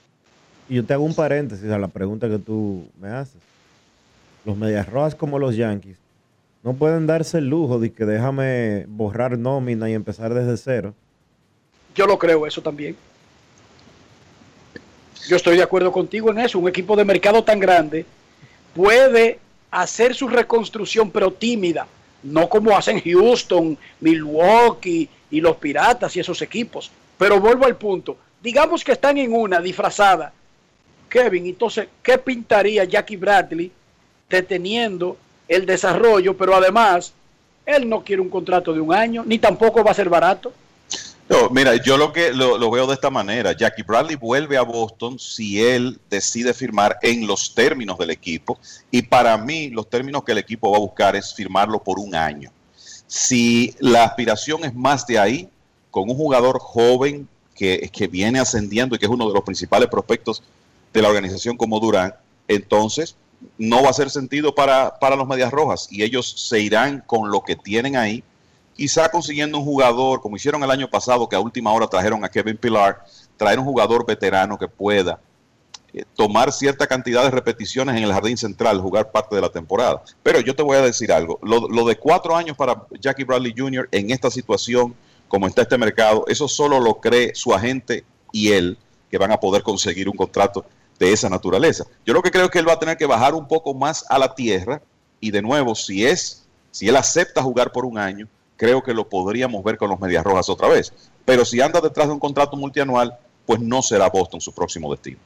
Y yo te hago un paréntesis a la pregunta que tú me haces. Los Medias Rojas, como los Yankees, no pueden darse el lujo de que déjame borrar nómina y empezar desde cero. Yo lo creo, eso también. Yo estoy de acuerdo contigo en eso. Un equipo de mercado tan grande puede hacer su reconstrucción, pero tímida, no como hacen Houston, Milwaukee y los Piratas y esos equipos. Pero vuelvo al punto. Digamos que están en una disfrazada, Kevin, entonces, ¿qué pintaría Jackie Bradley deteniendo el desarrollo? Pero además, él no quiere un contrato de un año, ni tampoco va a ser barato. No, mira, yo lo que lo, lo veo de esta manera. Jackie Bradley vuelve a Boston si él decide firmar en los términos del equipo, y para mí los términos que el equipo va a buscar es firmarlo por un año. Si la aspiración es más de ahí, con un jugador joven que, que viene ascendiendo y que es uno de los principales prospectos de la organización como Durant, entonces no va a hacer sentido para, para los Medias Rojas, y ellos se irán con lo que tienen ahí, quizá consiguiendo un jugador, como hicieron el año pasado, que a última hora trajeron a Kevin Pillar, traer un jugador veterano que pueda eh, tomar cierta cantidad de repeticiones en el jardín central, jugar parte de la temporada. Pero yo te voy a decir algo, lo, lo de cuatro años para Jackie Bradley junior en esta situación, como está este mercado, eso solo lo cree su agente y él, que van a poder conseguir un contrato de esa naturaleza. Yo lo que creo es que él va a tener que bajar un poco más a la tierra, y de nuevo, si es, si él acepta jugar por un año, creo que lo podríamos ver con los Medias Rojas otra vez. Pero si anda detrás de un contrato multianual, pues no será Boston su próximo destino.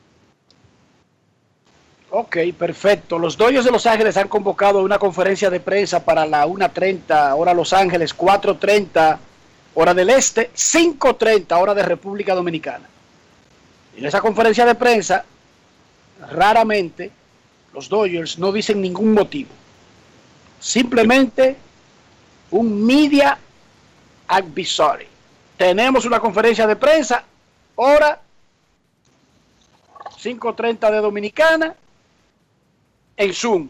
Ok, perfecto. Los Dodgers de Los Ángeles han convocado una conferencia de prensa para la una treinta hora Los Ángeles, cuatro treinta hora del Este, cinco treinta hora de República Dominicana. En esa conferencia de prensa, raramente los Dodgers no dicen ningún motivo. Simplemente un media advisory. Tenemos una conferencia de prensa, hora cinco treinta de Dominicana, en Zoom.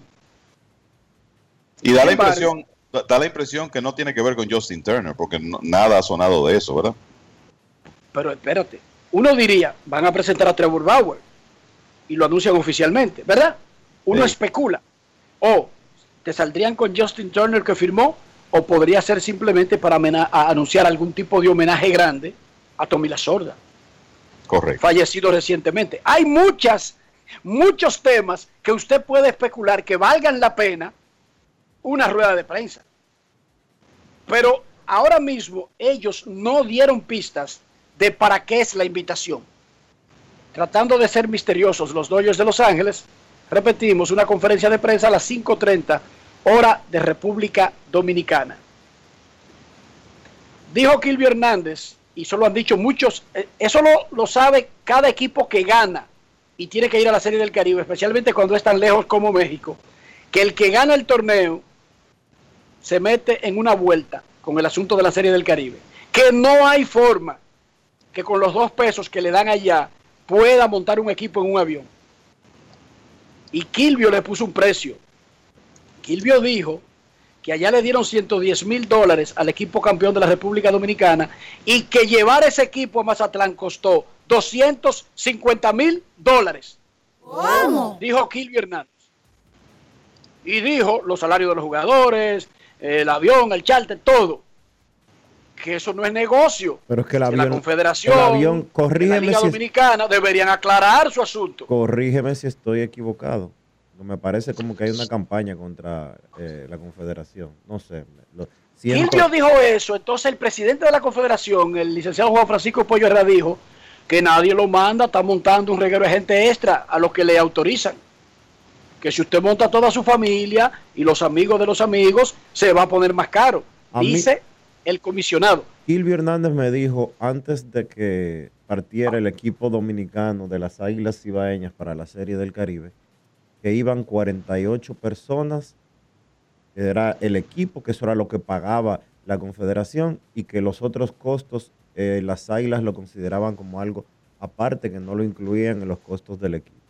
Y da la impresión, da la impresión que no tiene que ver con Justin Turner, porque no, nada ha sonado de eso, ¿verdad? Pero espérate, uno diría, van a presentar a Trevor Bauer y lo anuncian oficialmente, ¿verdad? Uno sí. especula. O te saldrían con Justin Turner que firmó, o podría ser simplemente para a anunciar algún tipo de homenaje grande a Tommy Lasorda. Correcto. Fallecido recientemente. Hay muchas, muchos temas que usted puede especular que valgan la pena una rueda de prensa. Pero ahora mismo ellos no dieron pistas de para qué es la invitación. Tratando de ser misteriosos, los Dodgers de Los Ángeles, repetimos, una conferencia de prensa a las cinco treinta hora de República Dominicana. Dijo Kilby Hernández, y eso lo han dicho muchos, eso lo, lo sabe cada equipo que gana y tiene que ir a la Serie del Caribe, especialmente cuando es tan lejos como México, que el que gana el torneo se mete en una vuelta con el asunto de la Serie del Caribe, que no hay forma que con los dos pesos que le dan allá pueda montar un equipo en un avión. Y Kilby le puso un precio. Kilby dijo que allá le dieron ciento diez mil dólares al equipo campeón de la República Dominicana y que llevar ese equipo a Mazatlán costó doscientos cincuenta mil dólares. ¿Cómo? Dijo Kilby Hernández. Y dijo los salarios de los jugadores, el avión, el charter, todo. Que eso no es negocio. Pero es que el avión, la Confederación, el avión, corrígeme la Liga si Dominicana deberían aclarar su asunto. Corrígeme si estoy equivocado. Me parece como que hay una campaña contra eh, la Confederación. No sé. Lo siento. Kilby dijo eso. Entonces el presidente de la Confederación, el licenciado Juan Francisco Pollo Herrera, dijo que nadie lo manda, está montando un reguero de gente extra a los que le autorizan. Que si usted monta toda su familia y los amigos de los amigos, se va a poner más caro. A dice mí, el comisionado. Kilby Hernández me dijo antes de que partiera el equipo dominicano de las Águilas Cibaeñas para la Serie del Caribe, que iban cuarenta y ocho personas, que era el equipo, que eso era lo que pagaba la Confederación, y que los otros costos, eh, las Águilas lo consideraban como algo aparte, que no lo incluían en los costos del equipo.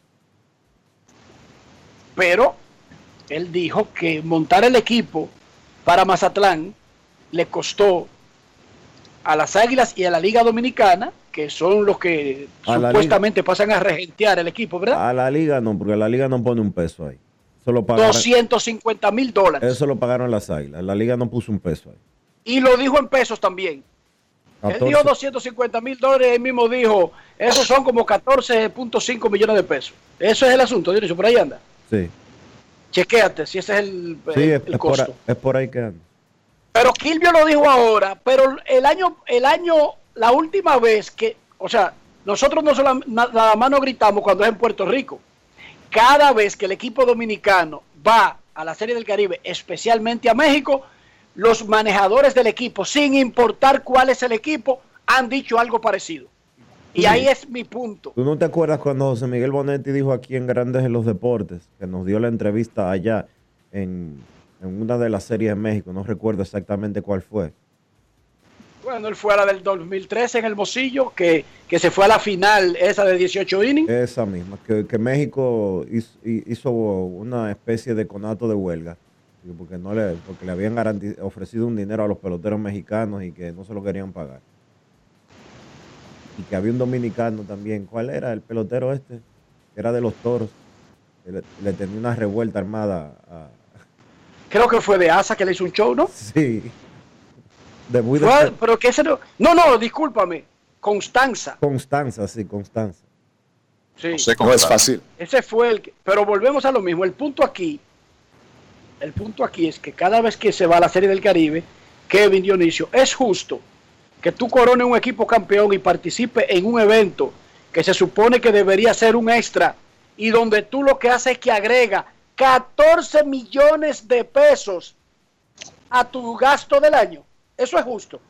Pero él dijo que montar el equipo para Mazatlán le costó a las Águilas y a la Liga Dominicana, que son los que a supuestamente pasan a regentear el equipo, ¿verdad? A la Liga no, porque la Liga no pone un peso ahí. Eso lo pagaron, doscientos cincuenta mil dólares. Eso lo pagaron las Águilas. La Liga no puso un peso ahí. Y lo dijo en pesos también. Él dio doscientos cincuenta mil dólares, él mismo dijo, esos son como catorce punto cinco millones de pesos. Eso es el asunto, Dionisio, por ahí anda. Sí. Chequéate si ese es el, sí, el, es, el es costo. Por, es por ahí que anda. Pero Kilvio lo dijo ahora, pero el año, el año, la última vez que, o sea, nosotros no solo, nada más no gritamos cuando es en Puerto Rico. Cada vez que el equipo dominicano va a la Serie del Caribe, especialmente a México, los manejadores del equipo, sin importar cuál es el equipo, han dicho algo parecido. Y sí. Ahí es mi punto. ¿Tú no te acuerdas cuando José Miguel Bonetti dijo aquí en Grandes en los Deportes, que nos dio la entrevista allá en, en una de las series de México? No recuerdo exactamente cuál fue. Bueno, él fue a la del dos mil trece en Hermosillo, que, que se fue a la final, esa de dieciocho innings. Esa misma, que, que México hizo, hizo una especie de conato de huelga, porque no le, porque le habían ofrecido un dinero a los peloteros mexicanos y que no se lo querían pagar. Y que había un dominicano también. ¿Cuál era el pelotero este? Que era de los Toros. Que le, le tenía una revuelta armada a... Creo que fue de Asa que le hizo un show, ¿no? Sí. De muy de... Fue, pero que ese no... No, no, discúlpame. Constanza. Constanza, sí, Constanza. Sí. No sé cómo es fácil. Ese fue el que... Pero volvemos a lo mismo. El punto aquí... El punto aquí es que cada vez que se va a la Serie del Caribe, Kevin, Dionisio, es justo que tú corones un equipo campeón y participe en un evento que se supone que debería ser un extra y donde tú lo que haces es que agrega catorce millones de pesos a tu gasto del año. Eso es justo.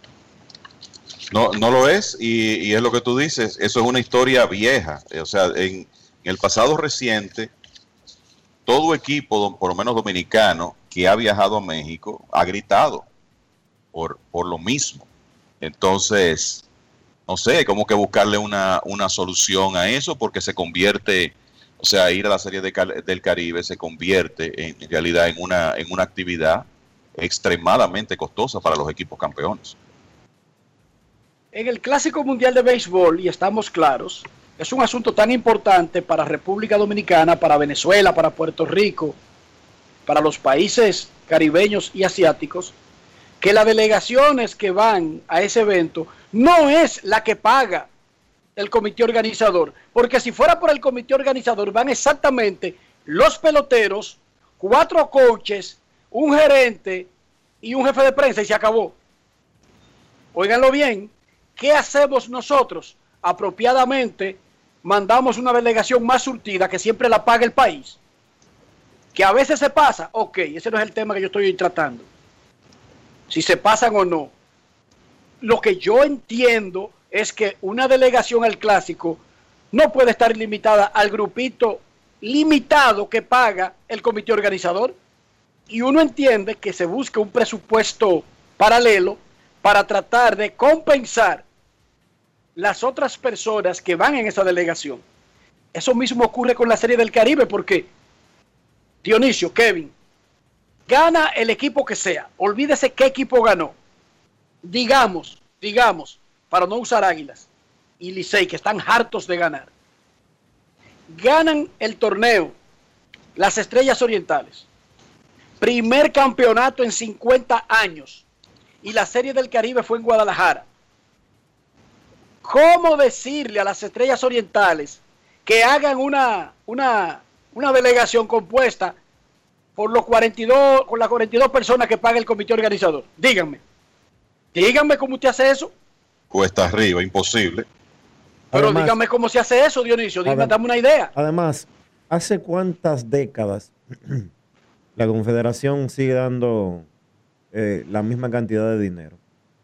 No, no lo es, y, y es lo que tú dices, eso es una historia vieja. O sea, en, en el pasado reciente, todo equipo, por lo menos dominicano, que ha viajado a México, ha gritado por, por lo mismo. Entonces, no sé, como que buscarle una, una solución a eso, porque se convierte, o sea, ir a la Serie de, del Caribe se convierte en, en realidad en una, en una actividad extremadamente costosa para los equipos campeones. En el Clásico Mundial de Béisbol, y estamos claros, es un asunto tan importante para República Dominicana, para Venezuela, para Puerto Rico, para los países caribeños y asiáticos, que las delegaciones que van a ese evento no es la que paga el comité organizador, porque si fuera por el comité organizador van exactamente los peloteros, cuatro coaches, un gerente y un jefe de prensa y se acabó. Óiganlo bien, ¿qué hacemos nosotros? Apropiadamente mandamos una delegación más surtida que siempre la paga el país, que a veces se pasa, ok, ese no es el tema que yo estoy tratando, si se pasan o no. Lo que yo entiendo es que una delegación al Clásico no puede estar limitada al grupito limitado que paga el comité organizador, y uno entiende que se busca un presupuesto paralelo para tratar de compensar las otras personas que van en esa delegación. Eso mismo ocurre con la Serie del Caribe, porque Dionisio, Kevin, gana el equipo que sea, olvídese qué equipo ganó, digamos, digamos, para no usar Águilas y Licey, que están hartos de ganar, ganan el torneo las Estrellas Orientales, primer campeonato en cincuenta años, y la Serie del Caribe fue en Guadalajara. ¿Cómo decirle a las Estrellas Orientales que hagan una, una, una delegación compuesta por los cuarenta y dos, con las cuarenta y dos personas que paga el comité organizador? Díganme. Díganme cómo usted hace eso. Cuesta arriba, imposible. Pero Además, dígame cómo se hace eso, Dionisio. Dime, dame una idea. Además, ¿hace cuántas décadas la Confederación sigue dando eh, la misma cantidad de dinero?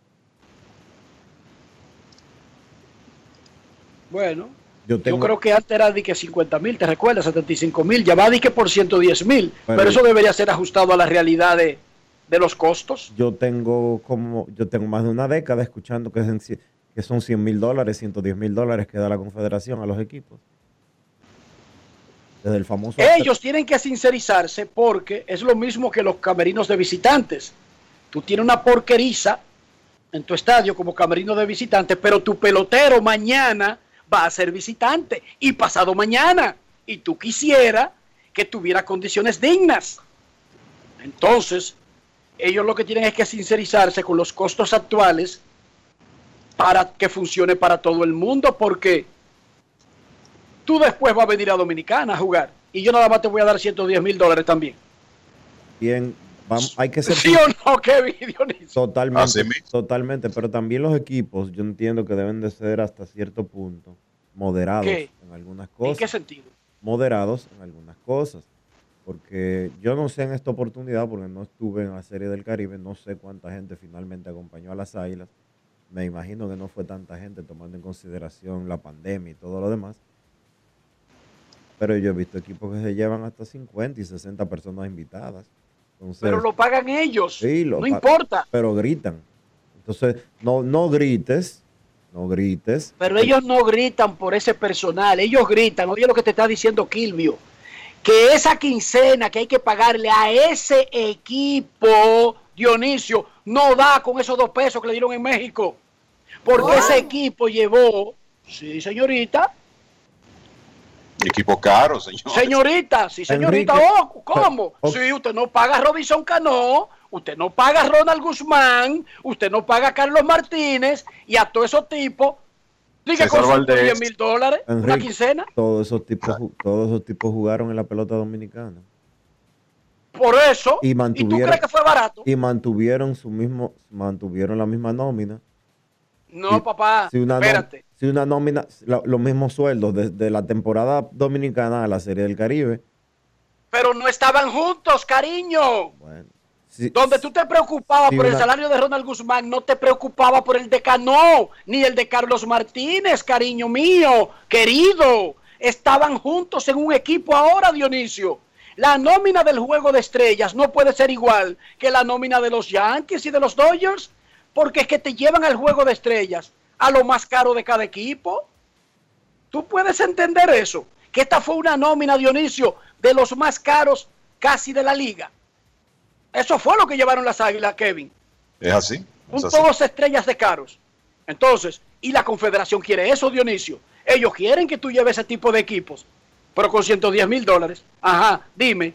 Bueno, yo, tengo... yo creo que antes era de que cincuenta mil, ¿te recuerdas? setenta y cinco mil, ya va de que por ciento diez mil, pero, pero eso debería ser ajustado a la realidad de, de los costos. Yo tengo como yo tengo más de una década escuchando que, es, que son cien mil dólares, ciento diez mil dólares que da la Confederación a los equipos. Desde el famoso... Ellos tienen que sincerizarse, porque es lo mismo que los camerinos de visitantes. Tú tienes una porqueriza en tu estadio como camerino de visitantes, pero tu pelotero mañana va a ser visitante y pasado mañana, y tú quisieras que tuviera condiciones dignas. Entonces, ellos lo que tienen es que sincerizarse con los costos actuales para que funcione para todo el mundo, porque tú después vas a venir a Dominicana a jugar y yo nada más te voy a dar ciento diez mil dólares también. Bien, vamos, hay que ser... ¿Sí o no, Kevin Dionisio? Totalmente, totalmente, pero también los equipos, yo entiendo que deben de ser hasta cierto punto moderados ¿Qué? en algunas cosas. ¿En qué sentido? Moderados en algunas cosas. Porque yo no sé en esta oportunidad, porque no estuve en la Serie del Caribe, no sé cuánta gente finalmente acompañó a las Águilas. Me imagino que no fue tanta gente tomando en consideración la pandemia y todo lo demás. Pero yo he visto equipos que se llevan hasta cincuenta y sesenta personas invitadas. Entonces, pero lo pagan ellos, sí, lo no pa- importa. Pero gritan. Entonces, no, no grites, no grites. Pero ellos no gritan por ese personal, ellos gritan, oye lo que te está diciendo Kilvio, que esa quincena que hay que pagarle a ese equipo, Dionisio, no da con esos dos pesos que le dieron en México. Porque Oh. ese equipo llevó, sí señorita, Equipo caro, señor. señorita, sí señorita, Enrique, oh, ¿cómo? oh. Sí, usted no paga a Robinson Cano, usted no paga a Ronald Guzmán, usted no paga a Carlos Martínez y a todos esos tipos. Diga con César ciento diez Valdés. mil dólares, una Enrique, quincena. Todos esos tipos, ju- todos esos tipos jugaron en la pelota dominicana. Por eso, Y ¿y tú mantuvieron, crees que fue barato? y mantuvieron su mismo, mantuvieron la misma nómina. No, Sí, papá, Si una, nom- espérate. si una nómina, la- los mismos sueldos desde la temporada dominicana a la Serie del Caribe. Pero no estaban juntos, cariño. Si- Donde tú te preocupabas si por el una- salario de Ronald Guzmán, no te preocupaba por el de Cano, ni el de Carlos Martínez, cariño mío, querido. Estaban juntos en un equipo ahora, Dionisio. La nómina del juego de estrellas no puede ser igual que la nómina de los Yankees y de los Dodgers, porque es que te llevan al juego de estrellas a lo más caro de cada equipo. ¿Tú puedes entender eso? Que esta fue una nómina, Dionisio, de los más caros casi de la liga. Eso fue lo que llevaron las Águilas, Kevin. Es así. Es Un así. todos estrellas de caros. Entonces, y la Confederación quiere eso, Dionisio. Ellos quieren que tú lleves ese tipo de equipos, pero con ciento diez mil dólares. Ajá, dime.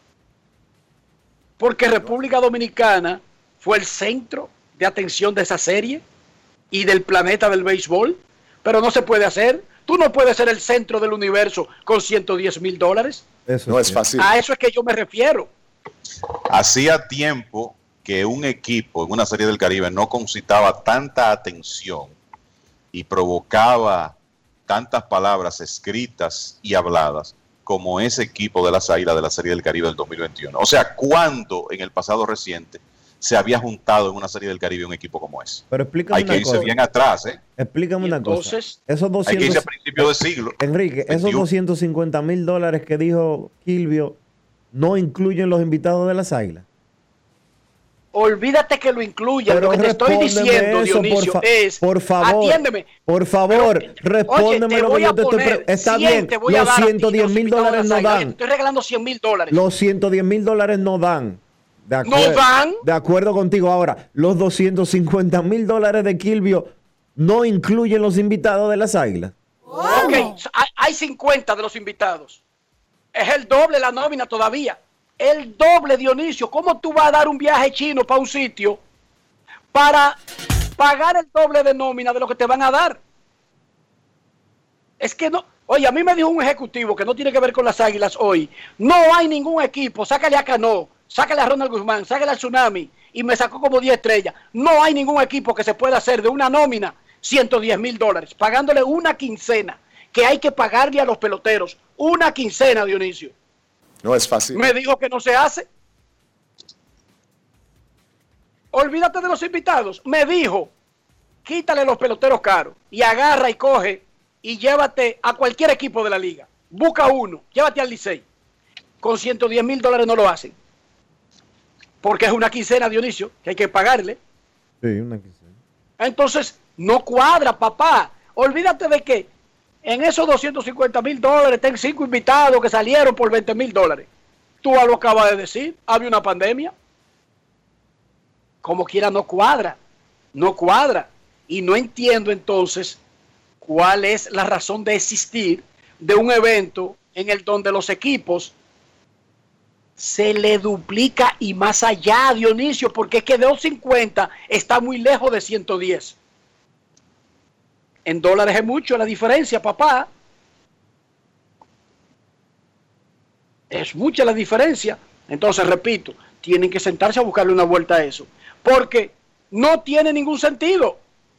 Porque República Dominicana fue el centro de atención de esa serie y del planeta del béisbol, pero no se puede hacer. Tú no puedes ser el centro del universo con ciento diez mil dólares. Eso No es fácil. A eso es que yo me refiero. Hacía tiempo que un equipo en una serie del Caribe no concitaba tanta atención y provocaba tantas palabras escritas y habladas como ese equipo de las Águilas de la Serie del Caribe del dos mil veintiuno. O sea, ¿cuándo en el pasado reciente se había juntado en una Serie del Caribe un equipo como ese? Pero explícame Hay que una irse cosa. bien atrás, ¿eh? Explícame una entonces, cosa. Esos Hay que irse a doscientos, principios de siglo. Enrique, esos veintiuno. doscientos cincuenta mil dólares que dijo Kilvio no incluyen los invitados de las Águilas. Olvídate que lo incluya. Pero Lo que te estoy respóndeme diciendo, eso, Dionisio, por, fa- es... por favor. Atiéndeme. Por favor, Oye, respóndeme te lo que voy yo a te estoy poner pre- Está cien, bien, te voy a los dar a ti, ciento diez los mil invitados dólares de no las Águilas. dan. Te estoy regalando cien mil dólares. Los ciento diez mil dólares no dan. De ¿No acuer- dan? De acuerdo contigo. Ahora, los doscientos cincuenta mil dólares de Kilvio no incluyen los invitados de las Águilas. Ok, hay- hay cincuenta de los invitados. Es el doble la nómina todavía. El doble, Dionisio. ¿Cómo tú vas a dar un viaje chino para un sitio para pagar el doble de nómina de lo que te van a dar? Es que no. Oye, a mí me dijo un ejecutivo que no tiene que ver con las Águilas hoy. No hay ningún equipo. Sácale a Cano, sácale a Ronald Guzmán, sácale al Tsunami. Y me sacó como diez estrellas. No hay ningún equipo que se pueda hacer de una nómina ciento diez mil dólares, pagándole una quincena, que hay que pagarle a los peloteros. Una quincena, Dionisio. No es fácil. Me dijo que no se hace. Olvídate de los invitados. Me dijo, quítale los peloteros caros y agarra y coge y llévate a cualquier equipo de la liga. Busca uno, llévate al Licey. Con ciento diez mil dólares no lo hacen. Porque es una quincena, Dionisio, que hay que pagarle. Sí, una quincena. Entonces, no cuadra, papá. Olvídate de que en esos doscientos cincuenta mil dólares ten cinco invitados que salieron por veinte mil dólares. Tú lo acabas de decir, había una pandemia. Como quiera no cuadra, no cuadra. Y no entiendo entonces cuál es la razón de existir de un evento en el donde los equipos se le duplica y más allá, Dionisio, porque es que de doscientos cincuenta está muy lejos de ciento diez. En dólares es mucho la diferencia, papá. Es mucha la diferencia. Entonces, repito, tienen que sentarse a buscarle una vuelta a eso. Porque no tiene ningún sentido.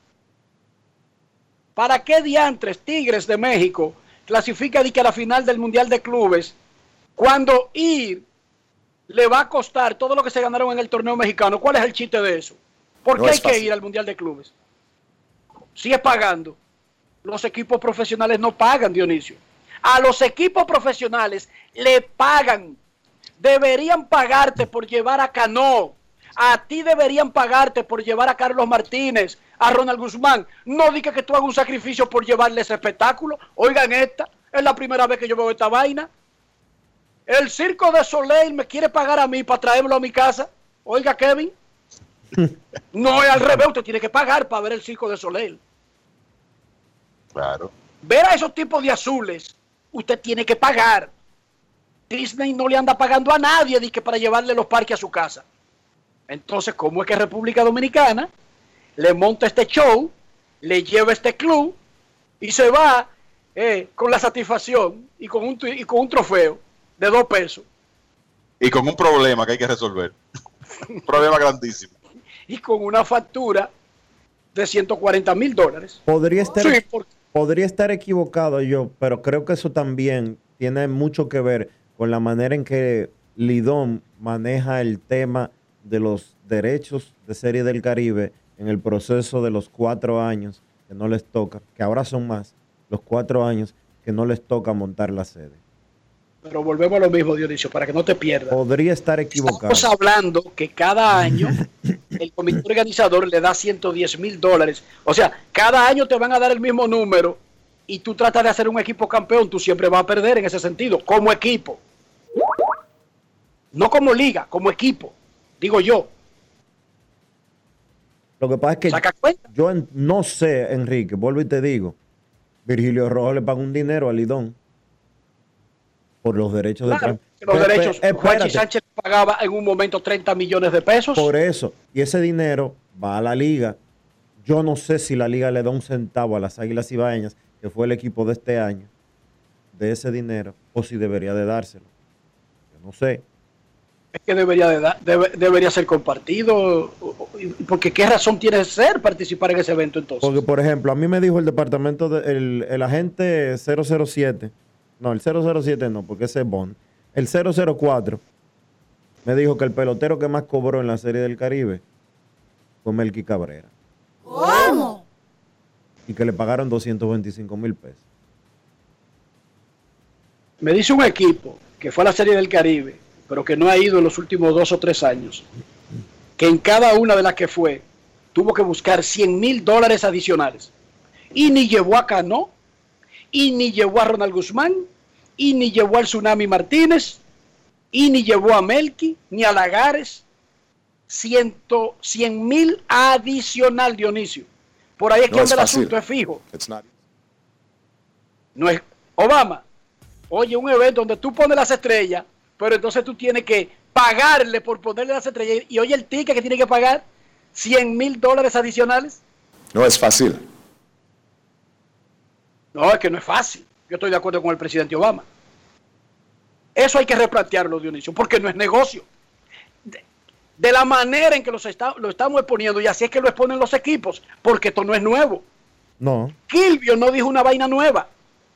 ¿Para qué diantres Tigres de México clasifica de que a la final del Mundial de Clubes, cuando ir le va a costar todo lo que se ganaron en el torneo mexicano? ¿Cuál es el chiste de eso? ¿Por qué no hay que ir al Mundial de Clubes? Si es pagando. Los equipos profesionales no pagan, Dionisio. A los equipos profesionales le pagan. Deberían pagarte por llevar a Cano. A ti deberían pagarte por llevar a Carlos Martínez, a Ronald Guzmán. No diga que tú hagas un sacrificio por llevarles espectáculo. Oigan esta, es la primera vez que yo veo esta vaina. El Circo de Soleil me quiere pagar a mí para traérmelo a mi casa. Oiga, Kevin. No es al revés, usted tiene que pagar para ver el Circo de Soleil. Claro. Ver a esos tipos de azules, usted tiene que pagar. Disney no le anda pagando a nadie de que para llevarle los parques a su casa. Entonces, ¿cómo es que República Dominicana le monta este show, le lleva este club y se va eh, con la satisfacción y con, un, y con un trofeo de dos pesos? Y con un problema que hay que resolver. Un problema grandísimo. Y con una factura de ciento cuarenta mil dólares. Podría estar, sí, porque... podría estar equivocado yo, pero creo que eso también tiene mucho que ver con la manera en que Lidón maneja el tema de los derechos de Serie del Caribe en el proceso de los cuatro años que no les toca, que ahora son más, los cuatro años que no les toca montar la sede. Pero volvemos a lo mismo, Dionisio, para que no te pierdas. Podría estar equivocado. Estamos hablando que cada año el comité organizador le da ciento diez mil dólares. O sea, cada año te van a dar el mismo número y tú tratas de hacer un equipo campeón, tú siempre vas a perder en ese sentido, como equipo. No como liga, como equipo, digo yo. Lo que pasa es que ¿saca cuenta? Yo no sé, Enrique, vuelvo y te digo, Virgilio Rojo le paga un dinero a Lidón por los derechos claro, de los pero, derechos, pero, Juanchi Sánchez pagaba en un momento treinta millones de pesos. Por eso, y ese dinero va a la liga. Yo no sé si la liga le da un centavo a las Águilas Ibaeñas, que fue el equipo de este año, de ese dinero, o si debería de dárselo. Yo no sé. Es que debería de dar, debe, debería ser compartido, porque qué razón tiene de ser participar en ese evento entonces. Porque, por ejemplo, a mí me dijo el departamento, de, el, el agente cero cero siete, no, el cero cero siete no, porque ese es Bond, el cero cero cuatro, me dijo que el pelotero que más cobró en la Serie del Caribe fue Melky Cabrera. ¿Cómo? Y que le pagaron doscientos veinticinco mil pesos. Me dice un equipo que fue a la Serie del Caribe, pero que no ha ido en los últimos dos o tres años, que en cada una de las que fue, tuvo que buscar cien mil dólares adicionales. Y ni llevó a Cano, y ni llevó a Ronald Guzmán, y ni llevó al Tsunami Martínez, y ni llevó a Melky, ni a Lagares. cien mil adicional, Dionisio. Por ahí es que no anda el asunto, es fijo. No es Obama. Oye, un evento donde tú pones las estrellas, pero entonces tú tienes que pagarle por ponerle las estrellas. Y oye, el ticket que tiene que pagar cien mil dólares adicionales. No es fácil. No, es que no es fácil. Yo estoy de acuerdo con el presidente Obama. Eso hay que replantearlo, Dionisio, porque no es negocio. De, de la manera en que los está, lo estamos exponiendo, y así es que lo exponen los equipos, porque esto no es nuevo. No. Kilvio no dijo una vaina nueva.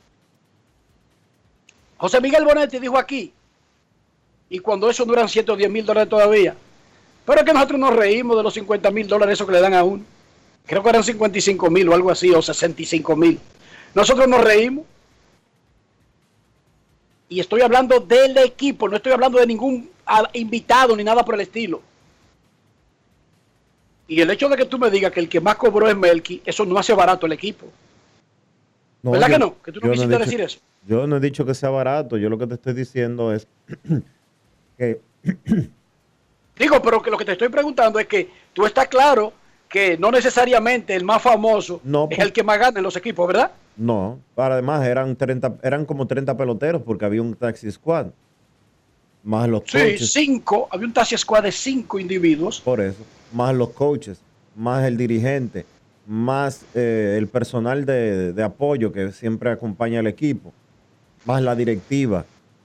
José Miguel Bonetti dijo aquí, y cuando eso no eran ciento diez mil dólares todavía, pero es que nosotros nos reímos de los cincuenta mil dólares eso que le dan a uno. Creo que eran cincuenta y cinco mil o algo así, o sesenta y cinco mil. Nosotros nos reímos. Y estoy hablando del equipo, no estoy hablando de ningún invitado ni nada por el estilo. Y el hecho de que tú me digas que el que más cobró es Melky, eso no hace barato el equipo. No, ¿verdad yo, que no? Que tú no quisiste no dicho, decir eso. Yo no he dicho que sea barato, yo lo que te estoy diciendo es que... Digo, pero que lo que te estoy preguntando es que tú estás claro que no necesariamente el más famoso no, es el que más gana en los equipos, ¿verdad? No, además eran treinta, eran como treinta peloteros porque había un taxi squad. Más los coaches. Sí, cinco, había un taxi squad de cinco individuos. Por eso, más los coaches, más el dirigente, más eh, el personal de, de apoyo que siempre acompaña al equipo, más la directiva,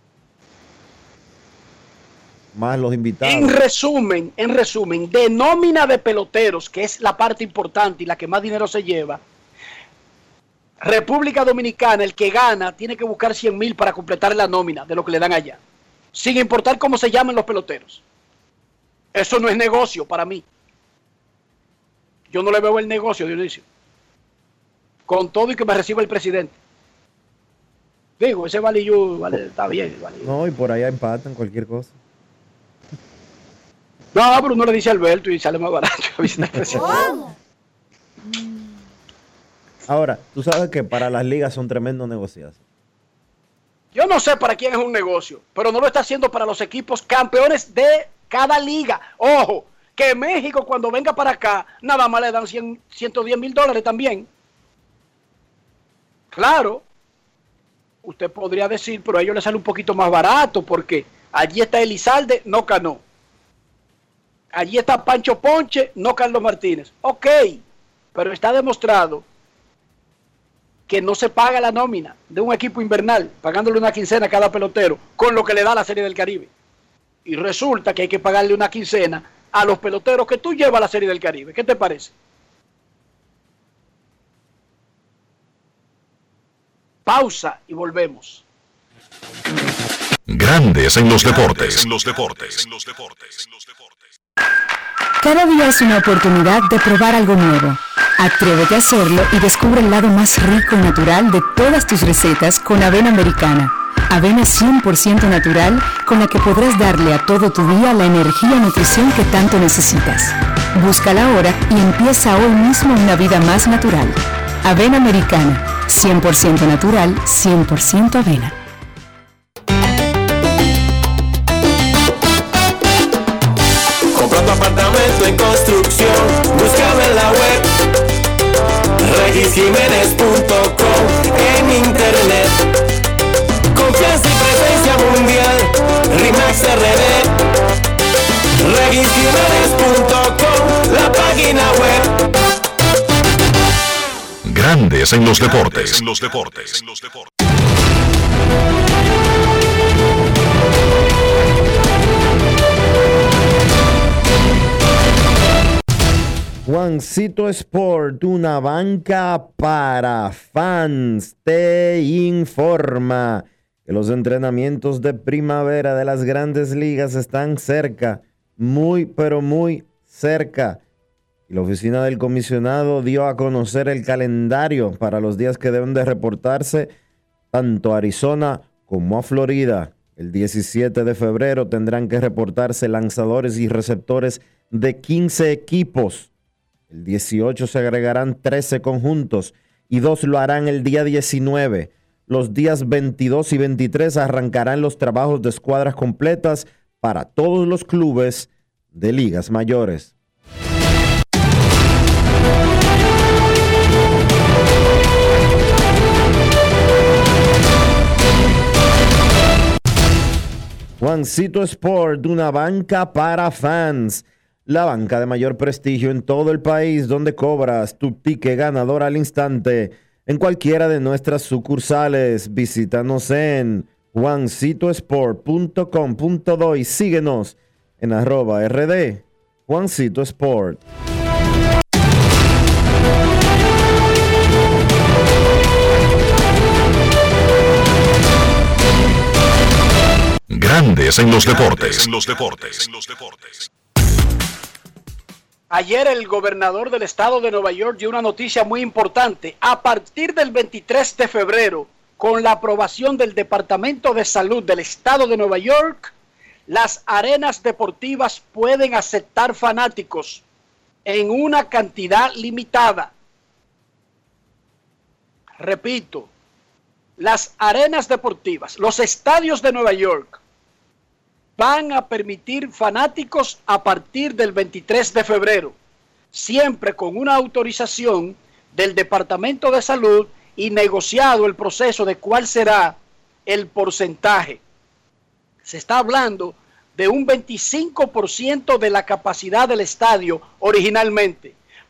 más los invitados. En resumen, en resumen, de nómina de peloteros, que es la parte importante y la que más dinero se lleva, República Dominicana, el que gana, tiene que buscar cien mil para completar la nómina de lo que le dan allá, sin importar cómo se llamen los peloteros. Eso no es negocio para mí. Yo no le veo el negocio, Dionisio. Con todo y que me reciba el presidente. Digo, ese Valillu, vale, está bien. Valillu. No, y por ahí empatan cualquier cosa. No, pero uno le dice a Alberto y sale más barato. ¿Cómo? Ahora, tú sabes que para las ligas son tremendos negocios. Yo no sé para quién es un negocio, pero no lo está haciendo para los equipos campeones de cada liga. Ojo, que México cuando venga para acá, nada más le dan cien, ciento diez mil dólares también. Claro, usted podría decir, pero a ellos les sale un poquito más barato porque allí está Elizalde, no Cano. Allí está Pancho Ponche, no Carlos Martínez. Ok, pero está demostrado que no se paga la nómina de un equipo invernal, pagándole una quincena a cada pelotero, con lo que le da la Serie del Caribe. Y resulta que hay que pagarle una quincena a los peloteros que tú llevas a la Serie del Caribe. ¿Qué te parece? Pausa y volvemos. Grandes en los deportes. En los deportes. En los deportes. Cada día es una oportunidad de probar algo nuevo. Atrévete a hacerlo y descubre el lado más rico y natural de todas tus recetas con avena americana. Avena cien por ciento natural con la que podrás darle a todo tu día la energía y nutrición que tanto necesitas. Búscala ahora y empieza hoy mismo una vida más natural. Avena americana, cien por ciento natural, cien por ciento avena. Comprando apartamento en construcción, búscame en la web regis jiménez punto com, en internet. Confianza y presencia mundial, RIMAX R D, regis jiménez punto com, la página web. Grandes en los deportes. En los deportes. En los deportes. Juancito Sport, una banca para fans, te informa que los entrenamientos de primavera de las grandes ligas están cerca, muy pero muy cerca. Y la oficina del comisionado dio a conocer el calendario para los días que deben de reportarse tanto a Arizona como a Florida. El diecisiete de febrero tendrán que reportarse lanzadores y receptores de quince equipos. El dieciocho se agregarán trece conjuntos y dos lo harán el día diecinueve. Los días veintidós y veintitrés arrancarán los trabajos de escuadras completas para todos los clubes de ligas mayores. Juancito Sport, una banca para fans. La banca de mayor prestigio en todo el país, donde cobras tu ticket ganador al instante en cualquiera de nuestras sucursales. Visítanos en juancito sport punto com punto do y síguenos en arroba rd Juancito Sport. Grandes en los deportes. En los deportes. En los deportes. Ayer el gobernador del estado de Nueva York dio una noticia muy importante. A partir del veintitrés de febrero, con la aprobación del Departamento de Salud del estado de Nueva York, las arenas deportivas pueden aceptar fanáticos en una cantidad limitada. Repito, las arenas deportivas, los estadios de Nueva York, van a permitir fanáticos a partir del veintitrés de febrero, siempre con una autorización del Departamento de Salud y negociado el proceso de cuál será el porcentaje. Se está hablando de un veinticinco por ciento de la capacidad del estadio originalmente,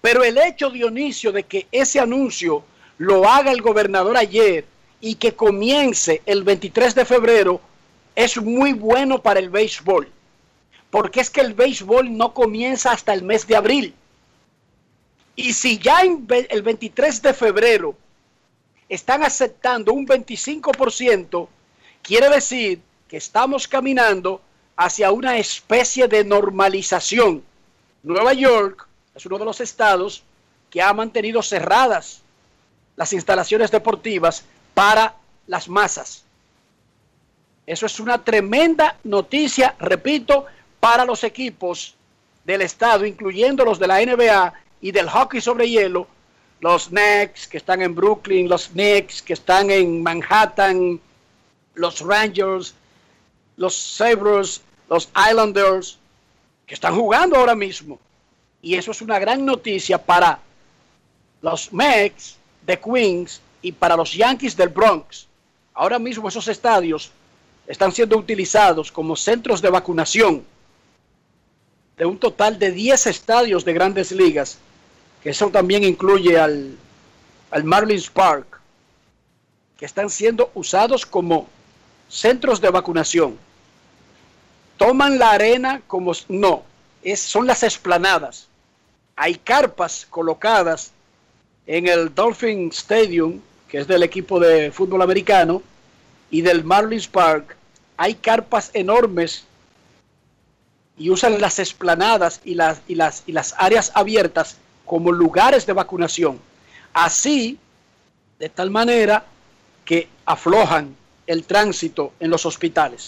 Pero el hecho, Dionisio, de que ese anuncio lo haga el gobernador ayer y que comience el veintitrés de febrero es muy bueno para el béisbol. Porque es que el béisbol no comienza hasta el mes de abril. Y si ya en el veintitrés de febrero están aceptando un veinticinco por ciento, quiere decir que estamos caminando hacia una especie de normalización. Nueva York es uno de los estados que ha mantenido cerradas las instalaciones deportivas para las masas. Eso es una tremenda noticia, repito, para los equipos del estado, incluyendo los de la N B A y del hockey sobre hielo, los Knicks que están en Brooklyn, los Knicks que están en Manhattan, los Rangers, los Sabres, los Islanders, que están jugando ahora mismo. Y eso es una gran noticia para los Mets de Queens y para los Yankees del Bronx. Ahora mismo esos estadios están siendo utilizados como centros de vacunación de un total de diez estadios de grandes ligas, que eso también incluye al, al Marlins Park, que están siendo usados como centros de vacunación. Toman la arena como... No, es, son las esplanadas. Hay carpas colocadas en el Dolphin Stadium, que es del equipo de fútbol americano, y del Marlins Park. Hay carpas enormes y usan las esplanadas y las, y las, y las áreas abiertas como lugares de vacunación. Así, de tal manera que aflojan el tránsito en los hospitales.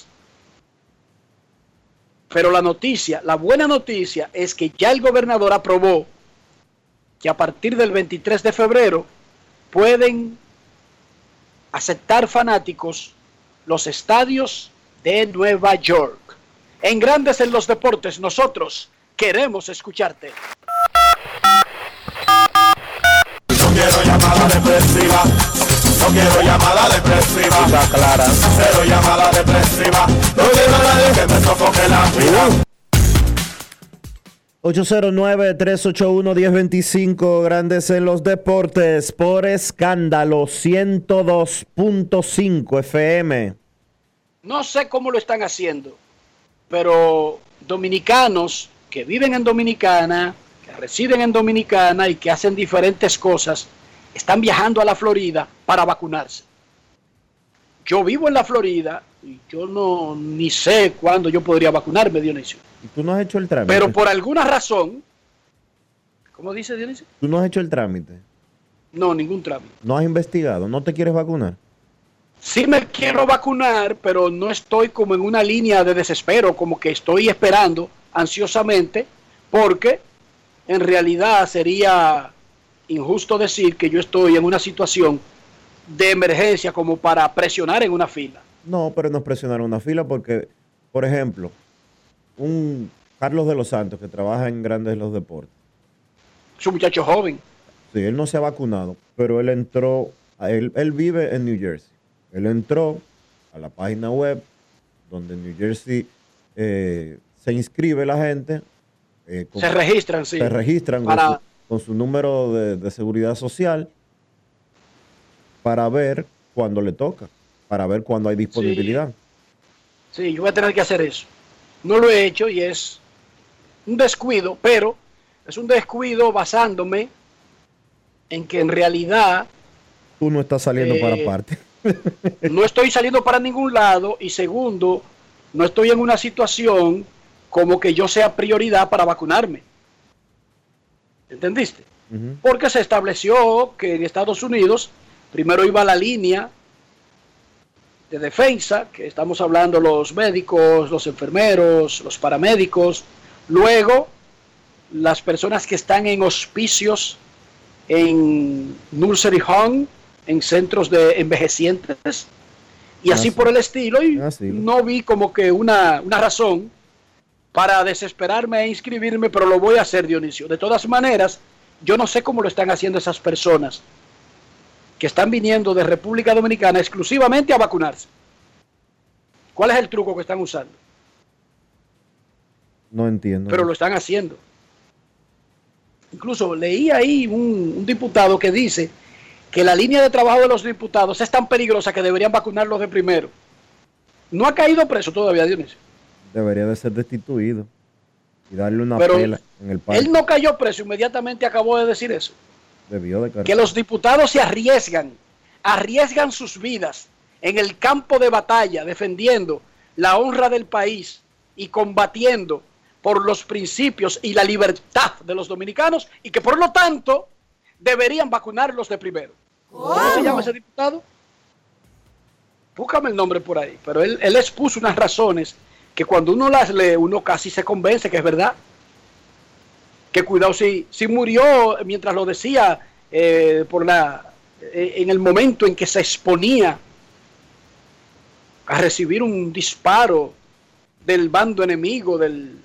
Pero la noticia, la buena noticia es que ya el gobernador aprobó que a partir del veintitrés de febrero pueden aceptar fanáticos los estadios de Nueva York. En Grandes en los Deportes, nosotros queremos escucharte. No quiero llamada depresiva. No quiero llamada depresiva. Está clara. Cero llamada depresiva. No quiero a nadie que me sofoque la vida. ocho cero nueve, tres ocho uno, uno cero dos cinco, Grandes en los Deportes, por Escándalo ciento dos punto cinco F M. No sé cómo lo están haciendo, pero dominicanos que viven en Dominicana, que residen en Dominicana y que hacen diferentes cosas, están viajando a la Florida para vacunarse. Yo vivo en la Florida y yo no ni sé cuándo yo podría vacunarme, Dionisio. ¿Y tú no has hecho el trámite? Pero por alguna razón, ¿cómo dice Dionisio? ¿Tú no has hecho el trámite? No, ningún trámite. ¿No has investigado? ¿No te quieres vacunar? Sí me quiero vacunar, pero no estoy como en una línea de desespero, como que estoy esperando ansiosamente, porque en realidad sería injusto decir que yo estoy en una situación de emergencia como para presionar en una fila. No, pero no es presionar en una fila porque, por ejemplo, un Carlos de los Santos que trabaja en Grandes en los Deportes. Es un muchacho joven. Sí, él no se ha vacunado, pero él entró, él, él vive en New Jersey. Él entró a la página web donde en New Jersey eh, se inscribe la gente. Eh, con, se registran, sí. Se registran para... con, su, con su número de, de seguridad social para ver cuándo le toca, para ver cuándo hay disponibilidad. Sí. sí, yo voy a tener que hacer eso. No lo he hecho y es un descuido, pero es un descuido basándome en que en realidad... Tú no estás saliendo eh, para parte. No estoy saliendo para ningún lado y segundo, no estoy en una situación como que yo sea prioridad para vacunarme. ¿Entendiste? Uh-huh. Porque se estableció que en Estados Unidos primero iba la línea de defensa, que estamos hablando los médicos, los enfermeros, los paramédicos, luego las personas que están en hospicios, en nursery home, en centros de envejecientes y así, así por el estilo, y así. No vi como que una, una razón para desesperarme e inscribirme, pero lo voy a hacer, Dionisio. De todas maneras, yo no sé cómo lo están haciendo esas personas que están viniendo de República Dominicana exclusivamente a vacunarse. ¿Cuál es el truco que están usando? No entiendo. Pero lo están haciendo. Incluso leí ahí un, un diputado que dice que la línea de trabajo de los diputados es tan peligrosa que deberían vacunarlos de primero. No ha caído preso todavía, Dionisio. Debería de ser destituido y darle una Pero pela en el parque. Él no cayó preso, inmediatamente acabó de decir eso. Debió de caer. Que los diputados se arriesgan, arriesgan sus vidas en el campo de batalla, defendiendo la honra del país y combatiendo por los principios y la libertad de los dominicanos, y que por lo tanto deberían vacunarlos de primero. ¿Cómo, ¿Cómo se llama ese diputado? Búscame el nombre por ahí. Pero él, él expuso unas razones que cuando uno las lee, uno casi se convence que es verdad. Que cuidado, si, si murió mientras lo decía, eh, por la, eh, en el momento en que se exponía a recibir un disparo del bando enemigo, del,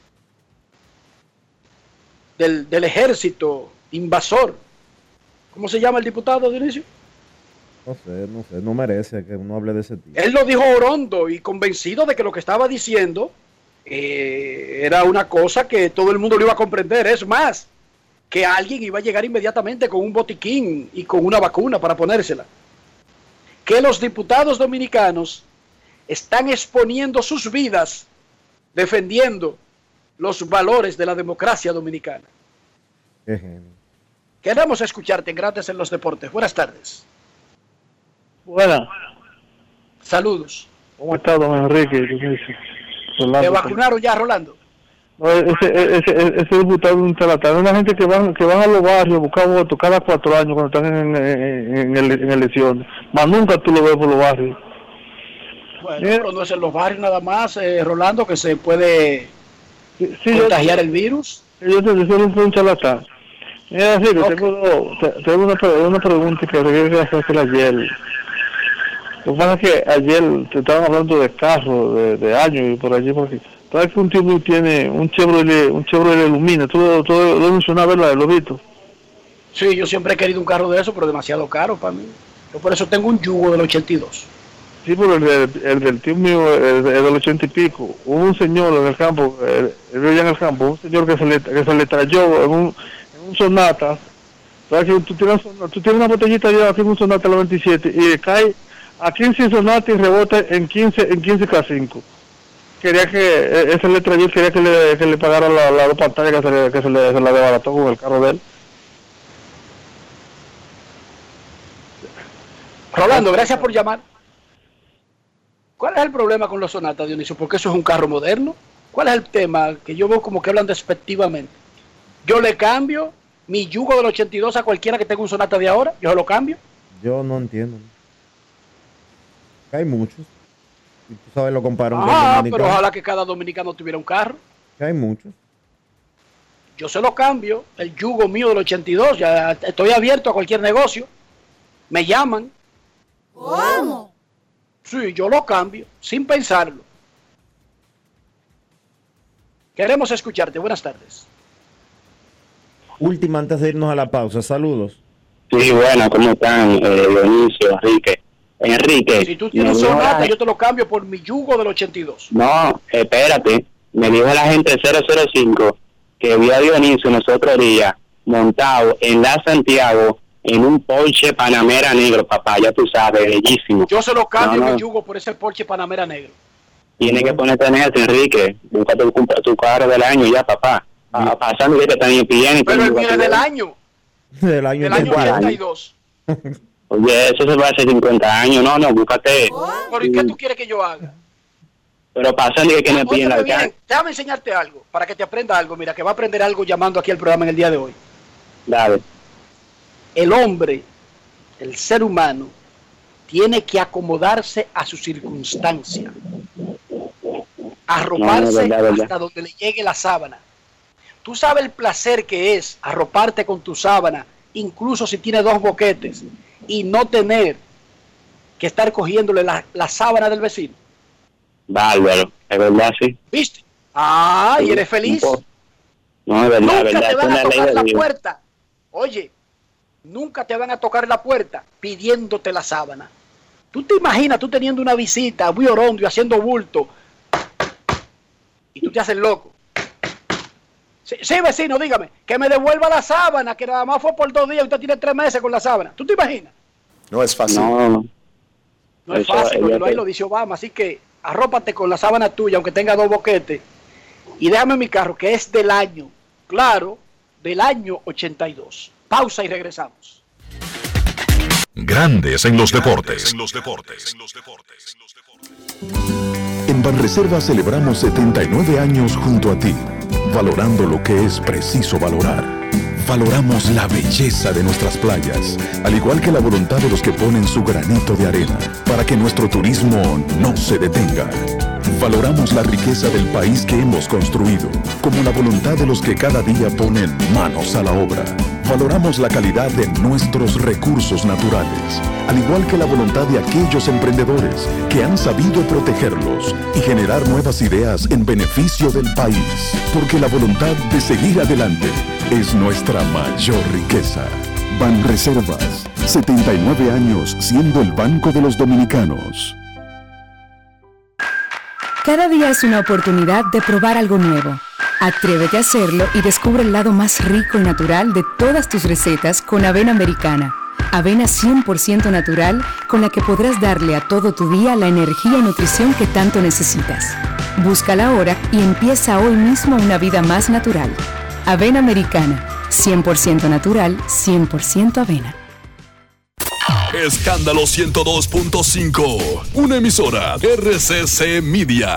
del, del ejército invasor. ¿Cómo se llama el diputado, Dionisio? No sé, no sé, no merece que uno hable de ese tipo. Él lo dijo orondo y convencido de que lo que estaba diciendo eh, era una cosa que todo el mundo lo iba a comprender. Es más, que alguien iba a llegar inmediatamente con un botiquín y con una vacuna para ponérsela. Que los diputados dominicanos están exponiendo sus vidas defendiendo los valores de la democracia dominicana. Qué genio. Queremos escucharte en Grandes en los Deportes. Buenas tardes. Buenas. Saludos. ¿Cómo está, don Enrique? Rolando, ¿Te vacunaron ya, Rolando? No, ese, ese, ese, ese diputado es un charlatán. Es una gente que van, que van a los barrios a buscar votos cada cuatro años cuando están en, en, en, en, en elecciones. Más nunca tú lo ves por los barrios. Bueno, pero no es en los barrios nada más, eh, Rolando, que se puede sí, sí, contagiar yo, el virus. Yo te soy un charlatán. Es así, que okay. tengo, tengo una, una pregunta que quería hacer ayer. Lo que pasa es que ayer te estaban hablando de carros, de, de años y por allí, porque sabes que un tipo tiene un Chevrolet, un Chevrolet Lumina, tú lo, tú lo mencionabas, ¿verdad? ¿Lo visto? Sí, yo siempre he querido un carro de eso, pero demasiado caro para mí. Yo por eso tengo un Yugo del ochenta y dos. Sí, pero el, el, el del tío mío, el, el del ochenta y pico, hubo un señor en el campo, él vivía en el campo, un señor que se le, que se le trayó en un, en un Sonata. ¿Sabes que tú tienes, tú tienes una botellita ya aquí en un Sonata noventa y siete y cae a quince Sonata y rebota en quince en quince K cinco. Quería que ese le trayó, quería que le, que le pagara la, la dos pantallas que se le, que se le se la desbarató con el carro de él. Rolando, gracias por llamar. ¿Cuál es el problema con los Sonata, Dionisio? Porque eso es un carro moderno. ¿Cuál es el tema? Que yo veo como que hablan despectivamente. Yo le cambio mi Yugo del ochenta y dos a cualquiera que tenga un Sonata de ahora. Yo se lo cambio. Yo no entiendo. Hay muchos. Y tú sabes, lo comparo con Ah, pero ojalá que cada dominicano tuviera un carro. Hay muchos. Yo se lo cambio. El Yugo mío del ochenta y dos. Ya estoy abierto a cualquier negocio. Me llaman. ¿Cómo? Sí, yo lo cambio, sin pensarlo. Queremos escucharte. Buenas tardes. Última antes de irnos a la pausa. Saludos. Sí, bueno, ¿cómo están? Eh, Dionisio, Enrique. Enrique. Si tú tienes Sonata, la... yo te lo cambio por mi Yugo del ochenta y dos. No, espérate. Me dijo la gente cero cero cinco que vio a Dionisio nosotros días montado en la Santiago en un Porsche Panamera negro, papá, ya tú sabes, bellísimo. Yo se lo cambio no, no. mi Yugo por ese Porsche Panamera negro. Tienes que ponerte en eso, Enrique. Búscate tu, tu carro del año ya, papá. Ah, pasando que te están impidiendo. Pero el mío es del año. Del año, del año ochenta y dos. Oye, eso se va a hacer cincuenta años. No, no, búscate. ¿Pero y qué tú quieres que yo haga? Pero pasando que me piden la cara. Déjame enseñarte algo, para que te aprenda algo. Mira, que va a aprender algo llamando aquí al programa en el día de hoy. Dale. El hombre, el ser humano, tiene que acomodarse a su circunstancia, arroparse no, verdad, verdad. hasta donde le llegue la sábana. Tú sabes el placer que es arroparte con tu sábana, incluso si tiene dos boquetes, y no tener que estar cogiéndole la, la sábana del vecino. Bárbaro, es verdad, sí. ¿Viste? Ah, y eres feliz. No, es verdad, Nunca verdad. te van a tocar la puerta. Oye, nunca te van a tocar la puerta pidiéndote la sábana. Tú te imaginas tú teniendo una visita muy orondo y haciendo bulto y tú te haces loco. Sí, sí, vecino, dígame, que me devuelva la sábana, que nada más fue por dos días y usted tiene tres meses con la sábana. ¿Tú te imaginas? No es fácil. No, no es fácil, porque lo ahí lo dice Obama. Así que arrópate con la sábana tuya, aunque tenga dos boquetes. Y déjame mi carro, que es del año, claro, del año ochenta y dos. Pausa y regresamos. Grandes en los deportes. En los deportes. En Banreservas celebramos setenta y nueve años junto a ti, valorando lo que es preciso valorar. Valoramos la belleza de nuestras playas, al igual que la voluntad de los que ponen su granito de arena para que nuestro turismo no se detenga. Valoramos la riqueza del país que hemos construido, como la voluntad de los que cada día ponen manos a la obra. Valoramos la calidad de nuestros recursos naturales, al igual que la voluntad de aquellos emprendedores que han sabido protegerlos y generar nuevas ideas en beneficio del país, porque la voluntad de seguir adelante es nuestra mayor riqueza. Banreservas, setenta y nueve años siendo el banco de los dominicanos. Cada día es una oportunidad de probar algo nuevo. Atrévete a hacerlo y descubre el lado más rico y natural de todas tus recetas con avena americana. Avena cien por ciento natural con la que podrás darle a todo tu día la energía y nutrición que tanto necesitas. Búscala ahora y empieza hoy mismo una vida más natural. Avena americana, cien por ciento natural, cien por ciento avena. Escándalo ciento dos punto cinco, una emisora R C C Media.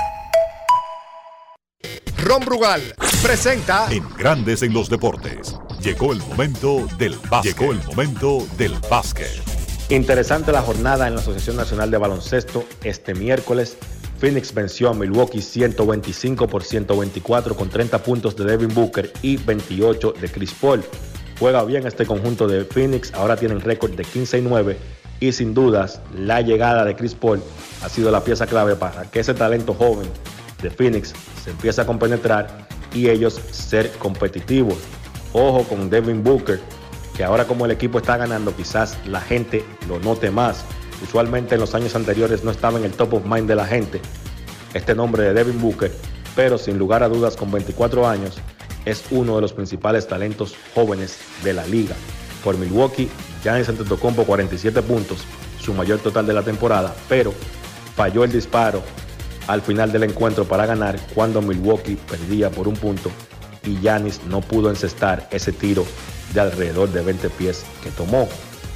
Ron Brugal presenta En Grandes en los Deportes. Llegó el momento del básquet. Llegó el momento del básquet. Interesante la jornada en la Asociación Nacional de Baloncesto este miércoles. Phoenix venció a Milwaukee ciento veinticinco por ciento veinticuatro con treinta puntos de Devin Booker y veintiocho de Chris Paul. Juega bien este conjunto de Phoenix, ahora tienen récord de quince y nueve y sin dudas la llegada de Chris Paul ha sido la pieza clave para que ese talento joven de Phoenix se empiece a compenetrar y ellos ser competitivos. Ojo con Devin Booker, que ahora como el equipo está ganando quizás la gente lo note más. Usualmente en los años anteriores no estaba en el top of mind de la gente este nombre de Devin Booker, pero sin lugar a dudas con veinticuatro años es uno de los principales talentos jóvenes de la liga. Por Milwaukee, Giannis Antetokounmpo cuarenta y siete puntos, su mayor total de la temporada, pero falló el disparo al final del encuentro para ganar cuando Milwaukee perdía por un punto y Giannis no pudo encestar ese tiro de alrededor de veinte pies que tomó.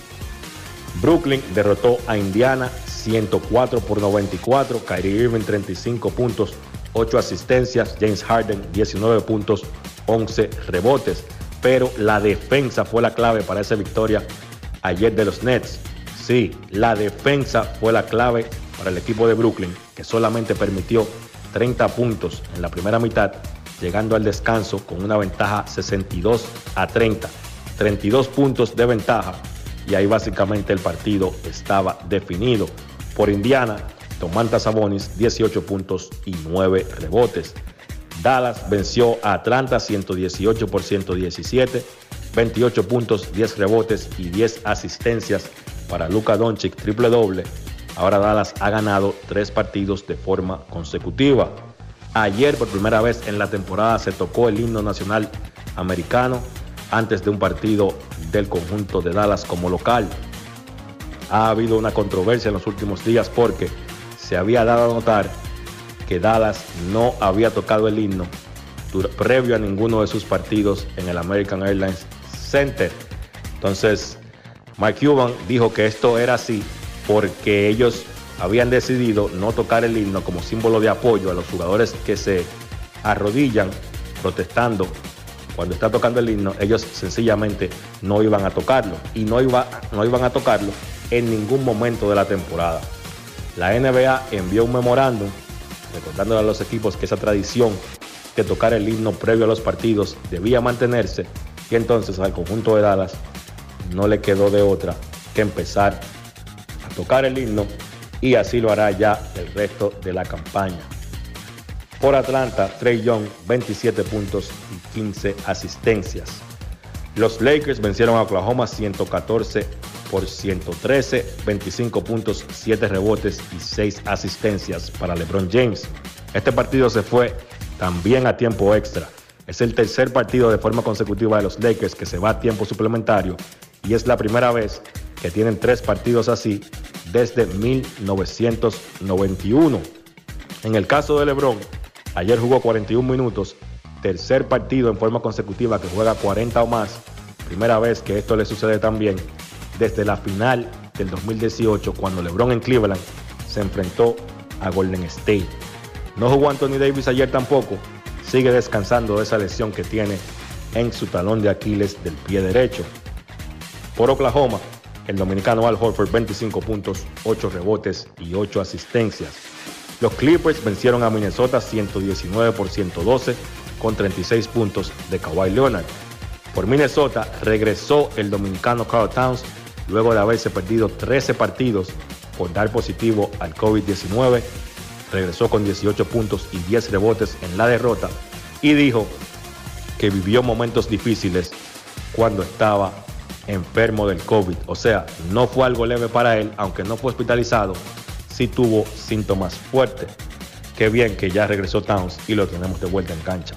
Brooklyn derrotó a Indiana ciento cuatro por noventa y cuatro, Kyrie Irving treinta y cinco puntos, ocho asistencias, James Harden diecinueve puntos, once rebotes, pero la defensa fue la clave para esa victoria ayer de los Nets. Sí, la defensa fue la clave para el equipo de Brooklyn, que solamente permitió treinta puntos en la primera mitad, llegando al descanso con una ventaja sesenta y dos a treinta, treinta y dos puntos de ventaja, y ahí básicamente el partido estaba definido. Por Indiana, Domantas Sabonis dieciocho puntos y nueve rebotes. Dallas venció a Atlanta ciento dieciocho por ciento diecisiete, veintiocho puntos, diez rebotes y diez asistencias para Luka Doncic, triple doble. Ahora Dallas ha ganado tres partidos de forma consecutiva. Ayer por primera vez en la temporada se tocó el himno nacional americano antes de un partido del conjunto de Dallas como local. Ha habido una controversia en los últimos días porque se había dado a notar que Dallas no había tocado el himno previo a ninguno de sus partidos en el American Airlines Center. Entonces, Mike Cuban dijo que esto era así porque ellos habían decidido no tocar el himno como símbolo de apoyo a los jugadores que se arrodillan protestando cuando está tocando el himno. Ellos sencillamente no iban a tocarlo y no, iba, no iban a tocarlo en ningún momento de la temporada. La N B A envió un memorándum recordándole a los equipos que esa tradición de tocar el himno previo a los partidos debía mantenerse, y entonces al conjunto de Dallas no le quedó de otra que empezar a tocar el himno, y así lo hará ya el resto de la campaña. Por Atlanta, Trae Young, veintisiete puntos y quince asistencias. Los Lakers vencieron a Oklahoma ciento catorce por ciento trece, veinticinco puntos, siete rebotes y seis asistencias para LeBron James. Este partido se fue también a tiempo extra. Es el tercer partido de forma consecutiva de los Lakers que se va a tiempo suplementario y es la primera vez que tienen tres partidos así desde mil novecientos noventa y uno. En el caso de LeBron, ayer jugó cuarenta y un minutos, tercer partido en forma consecutiva que juega cuarenta o más, primera vez que esto le sucede también desde la final del dos mil dieciocho cuando LeBron en Cleveland se enfrentó a Golden State. No jugó Anthony Davis ayer tampoco, sigue descansando de esa lesión que tiene en su talón de Aquiles del pie derecho. Por Oklahoma, el dominicano Al Horford, veinticinco puntos, ocho rebotes y ocho asistencias. Los Clippers vencieron a Minnesota ciento diecinueve por ciento doce con treinta y seis puntos de Kawhi Leonard. Por Minnesota regresó el dominicano Karl Towns luego de haberse perdido trece partidos por dar positivo al COVID diecinueve. Regresó con dieciocho puntos y diez rebotes en la derrota y dijo que vivió momentos difíciles cuando estaba enfermo del COVID. O sea, no fue algo leve para él, aunque no fue hospitalizado, sí tuvo síntomas fuertes. Qué bien que ya regresó Towns y lo tenemos de vuelta en cancha.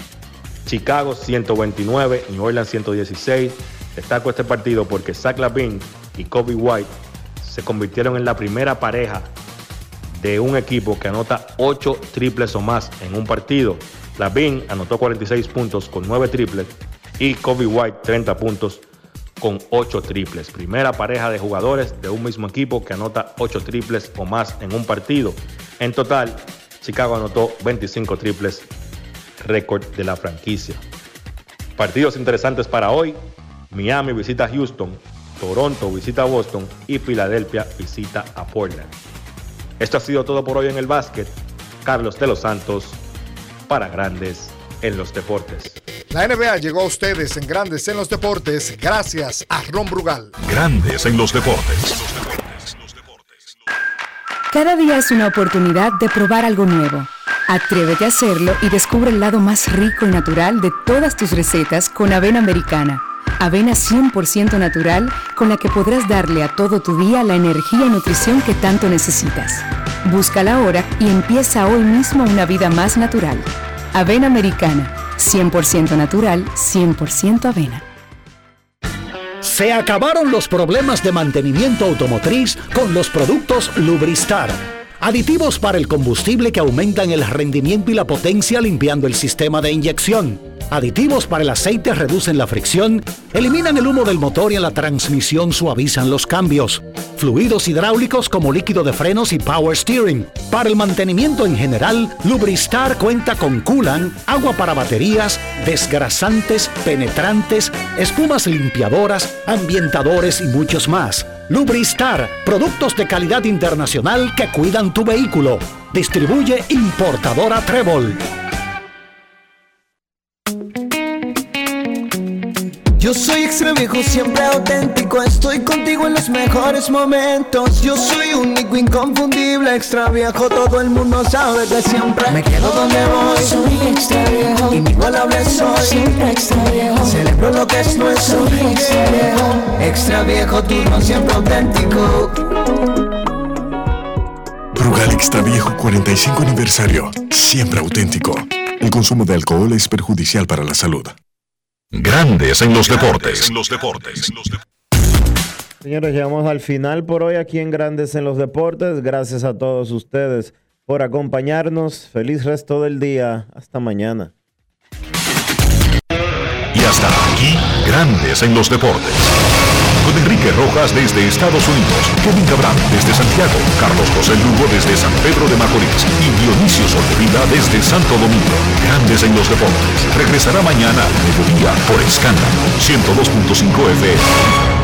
Chicago ciento veintinueve, New Orleans ciento dieciséis. Destaco este partido porque Zach LaVine y Kobe White se convirtieron en la primera pareja de un equipo que anota ocho triples o más en un partido. LaVine anotó cuarenta y seis puntos con nueve triples y Kobe White treinta puntos con ocho triples. Primera pareja de jugadores de un mismo equipo que anota ocho triples o más en un partido. En total, Chicago anotó veinticinco triples, récord de la franquicia. Partidos interesantes para hoy. Miami visita a Houston, Toronto visita a Boston y Filadelfia visita a Portland. Esto ha sido todo por hoy en el básquet. Carlos de los Santos para Grandes en los Deportes. La N B A llegó a ustedes en Grandes en los Deportes gracias a Ron Brugal. Grandes en los Deportes. Cada día es una oportunidad de probar algo nuevo. Atrévete a hacerlo y descubre el lado más rico y natural de todas tus recetas con avena americana. Avena cien por ciento natural con la que podrás darle a todo tu día la energía y nutrición que tanto necesitas. Búscala ahora y empieza hoy mismo una vida más natural. Avena americana, cien por ciento natural, cien por ciento avena. Se acabaron los problemas de mantenimiento automotriz con los productos Lubristar. Aditivos para el combustible que aumentan el rendimiento y la potencia limpiando el sistema de inyección. Aditivos para el aceite reducen la fricción, eliminan el humo del motor y en la transmisión suavizan los cambios. Fluidos hidráulicos como líquido de frenos y power steering. Para el mantenimiento en general, Lubristar cuenta con coolant, agua para baterías, desgrasantes, penetrantes, espumas limpiadoras, ambientadores y muchos más. Lubristar, productos de calidad internacional que cuidan tu vehículo. Distribuye importadora Trébol. Yo soy extra viejo, siempre auténtico. Estoy contigo en los mejores momentos. Yo soy único, inconfundible, extra viejo. Todo el mundo sabe que siempre me quedo donde voy. Soy extra viejo, inigualable soy. Siempre extra viejo, celebro lo que es nuestro. Soy extra viejo, extra viejo, tú no siempre auténtico. Brugal Extra Viejo cuarenta y cinco aniversario. Siempre auténtico. El consumo de alcohol es perjudicial para la salud. Grandes en los deportes. En los deportes. Señores, llegamos al final por hoy aquí en Grandes en los Deportes. Gracias a todos ustedes por acompañarnos. Feliz resto del día. Hasta mañana. Y hasta aquí, Grandes en los Deportes. Con Enrique Rojas desde Estados Unidos, Kevin Cabral desde Santiago, Carlos José Lugo desde San Pedro de Macorís y Dionisio Solterida desde Santo Domingo. Grandes en los Deportes. Regresará mañana a mediodía por Escándalo ciento dos punto cinco F M.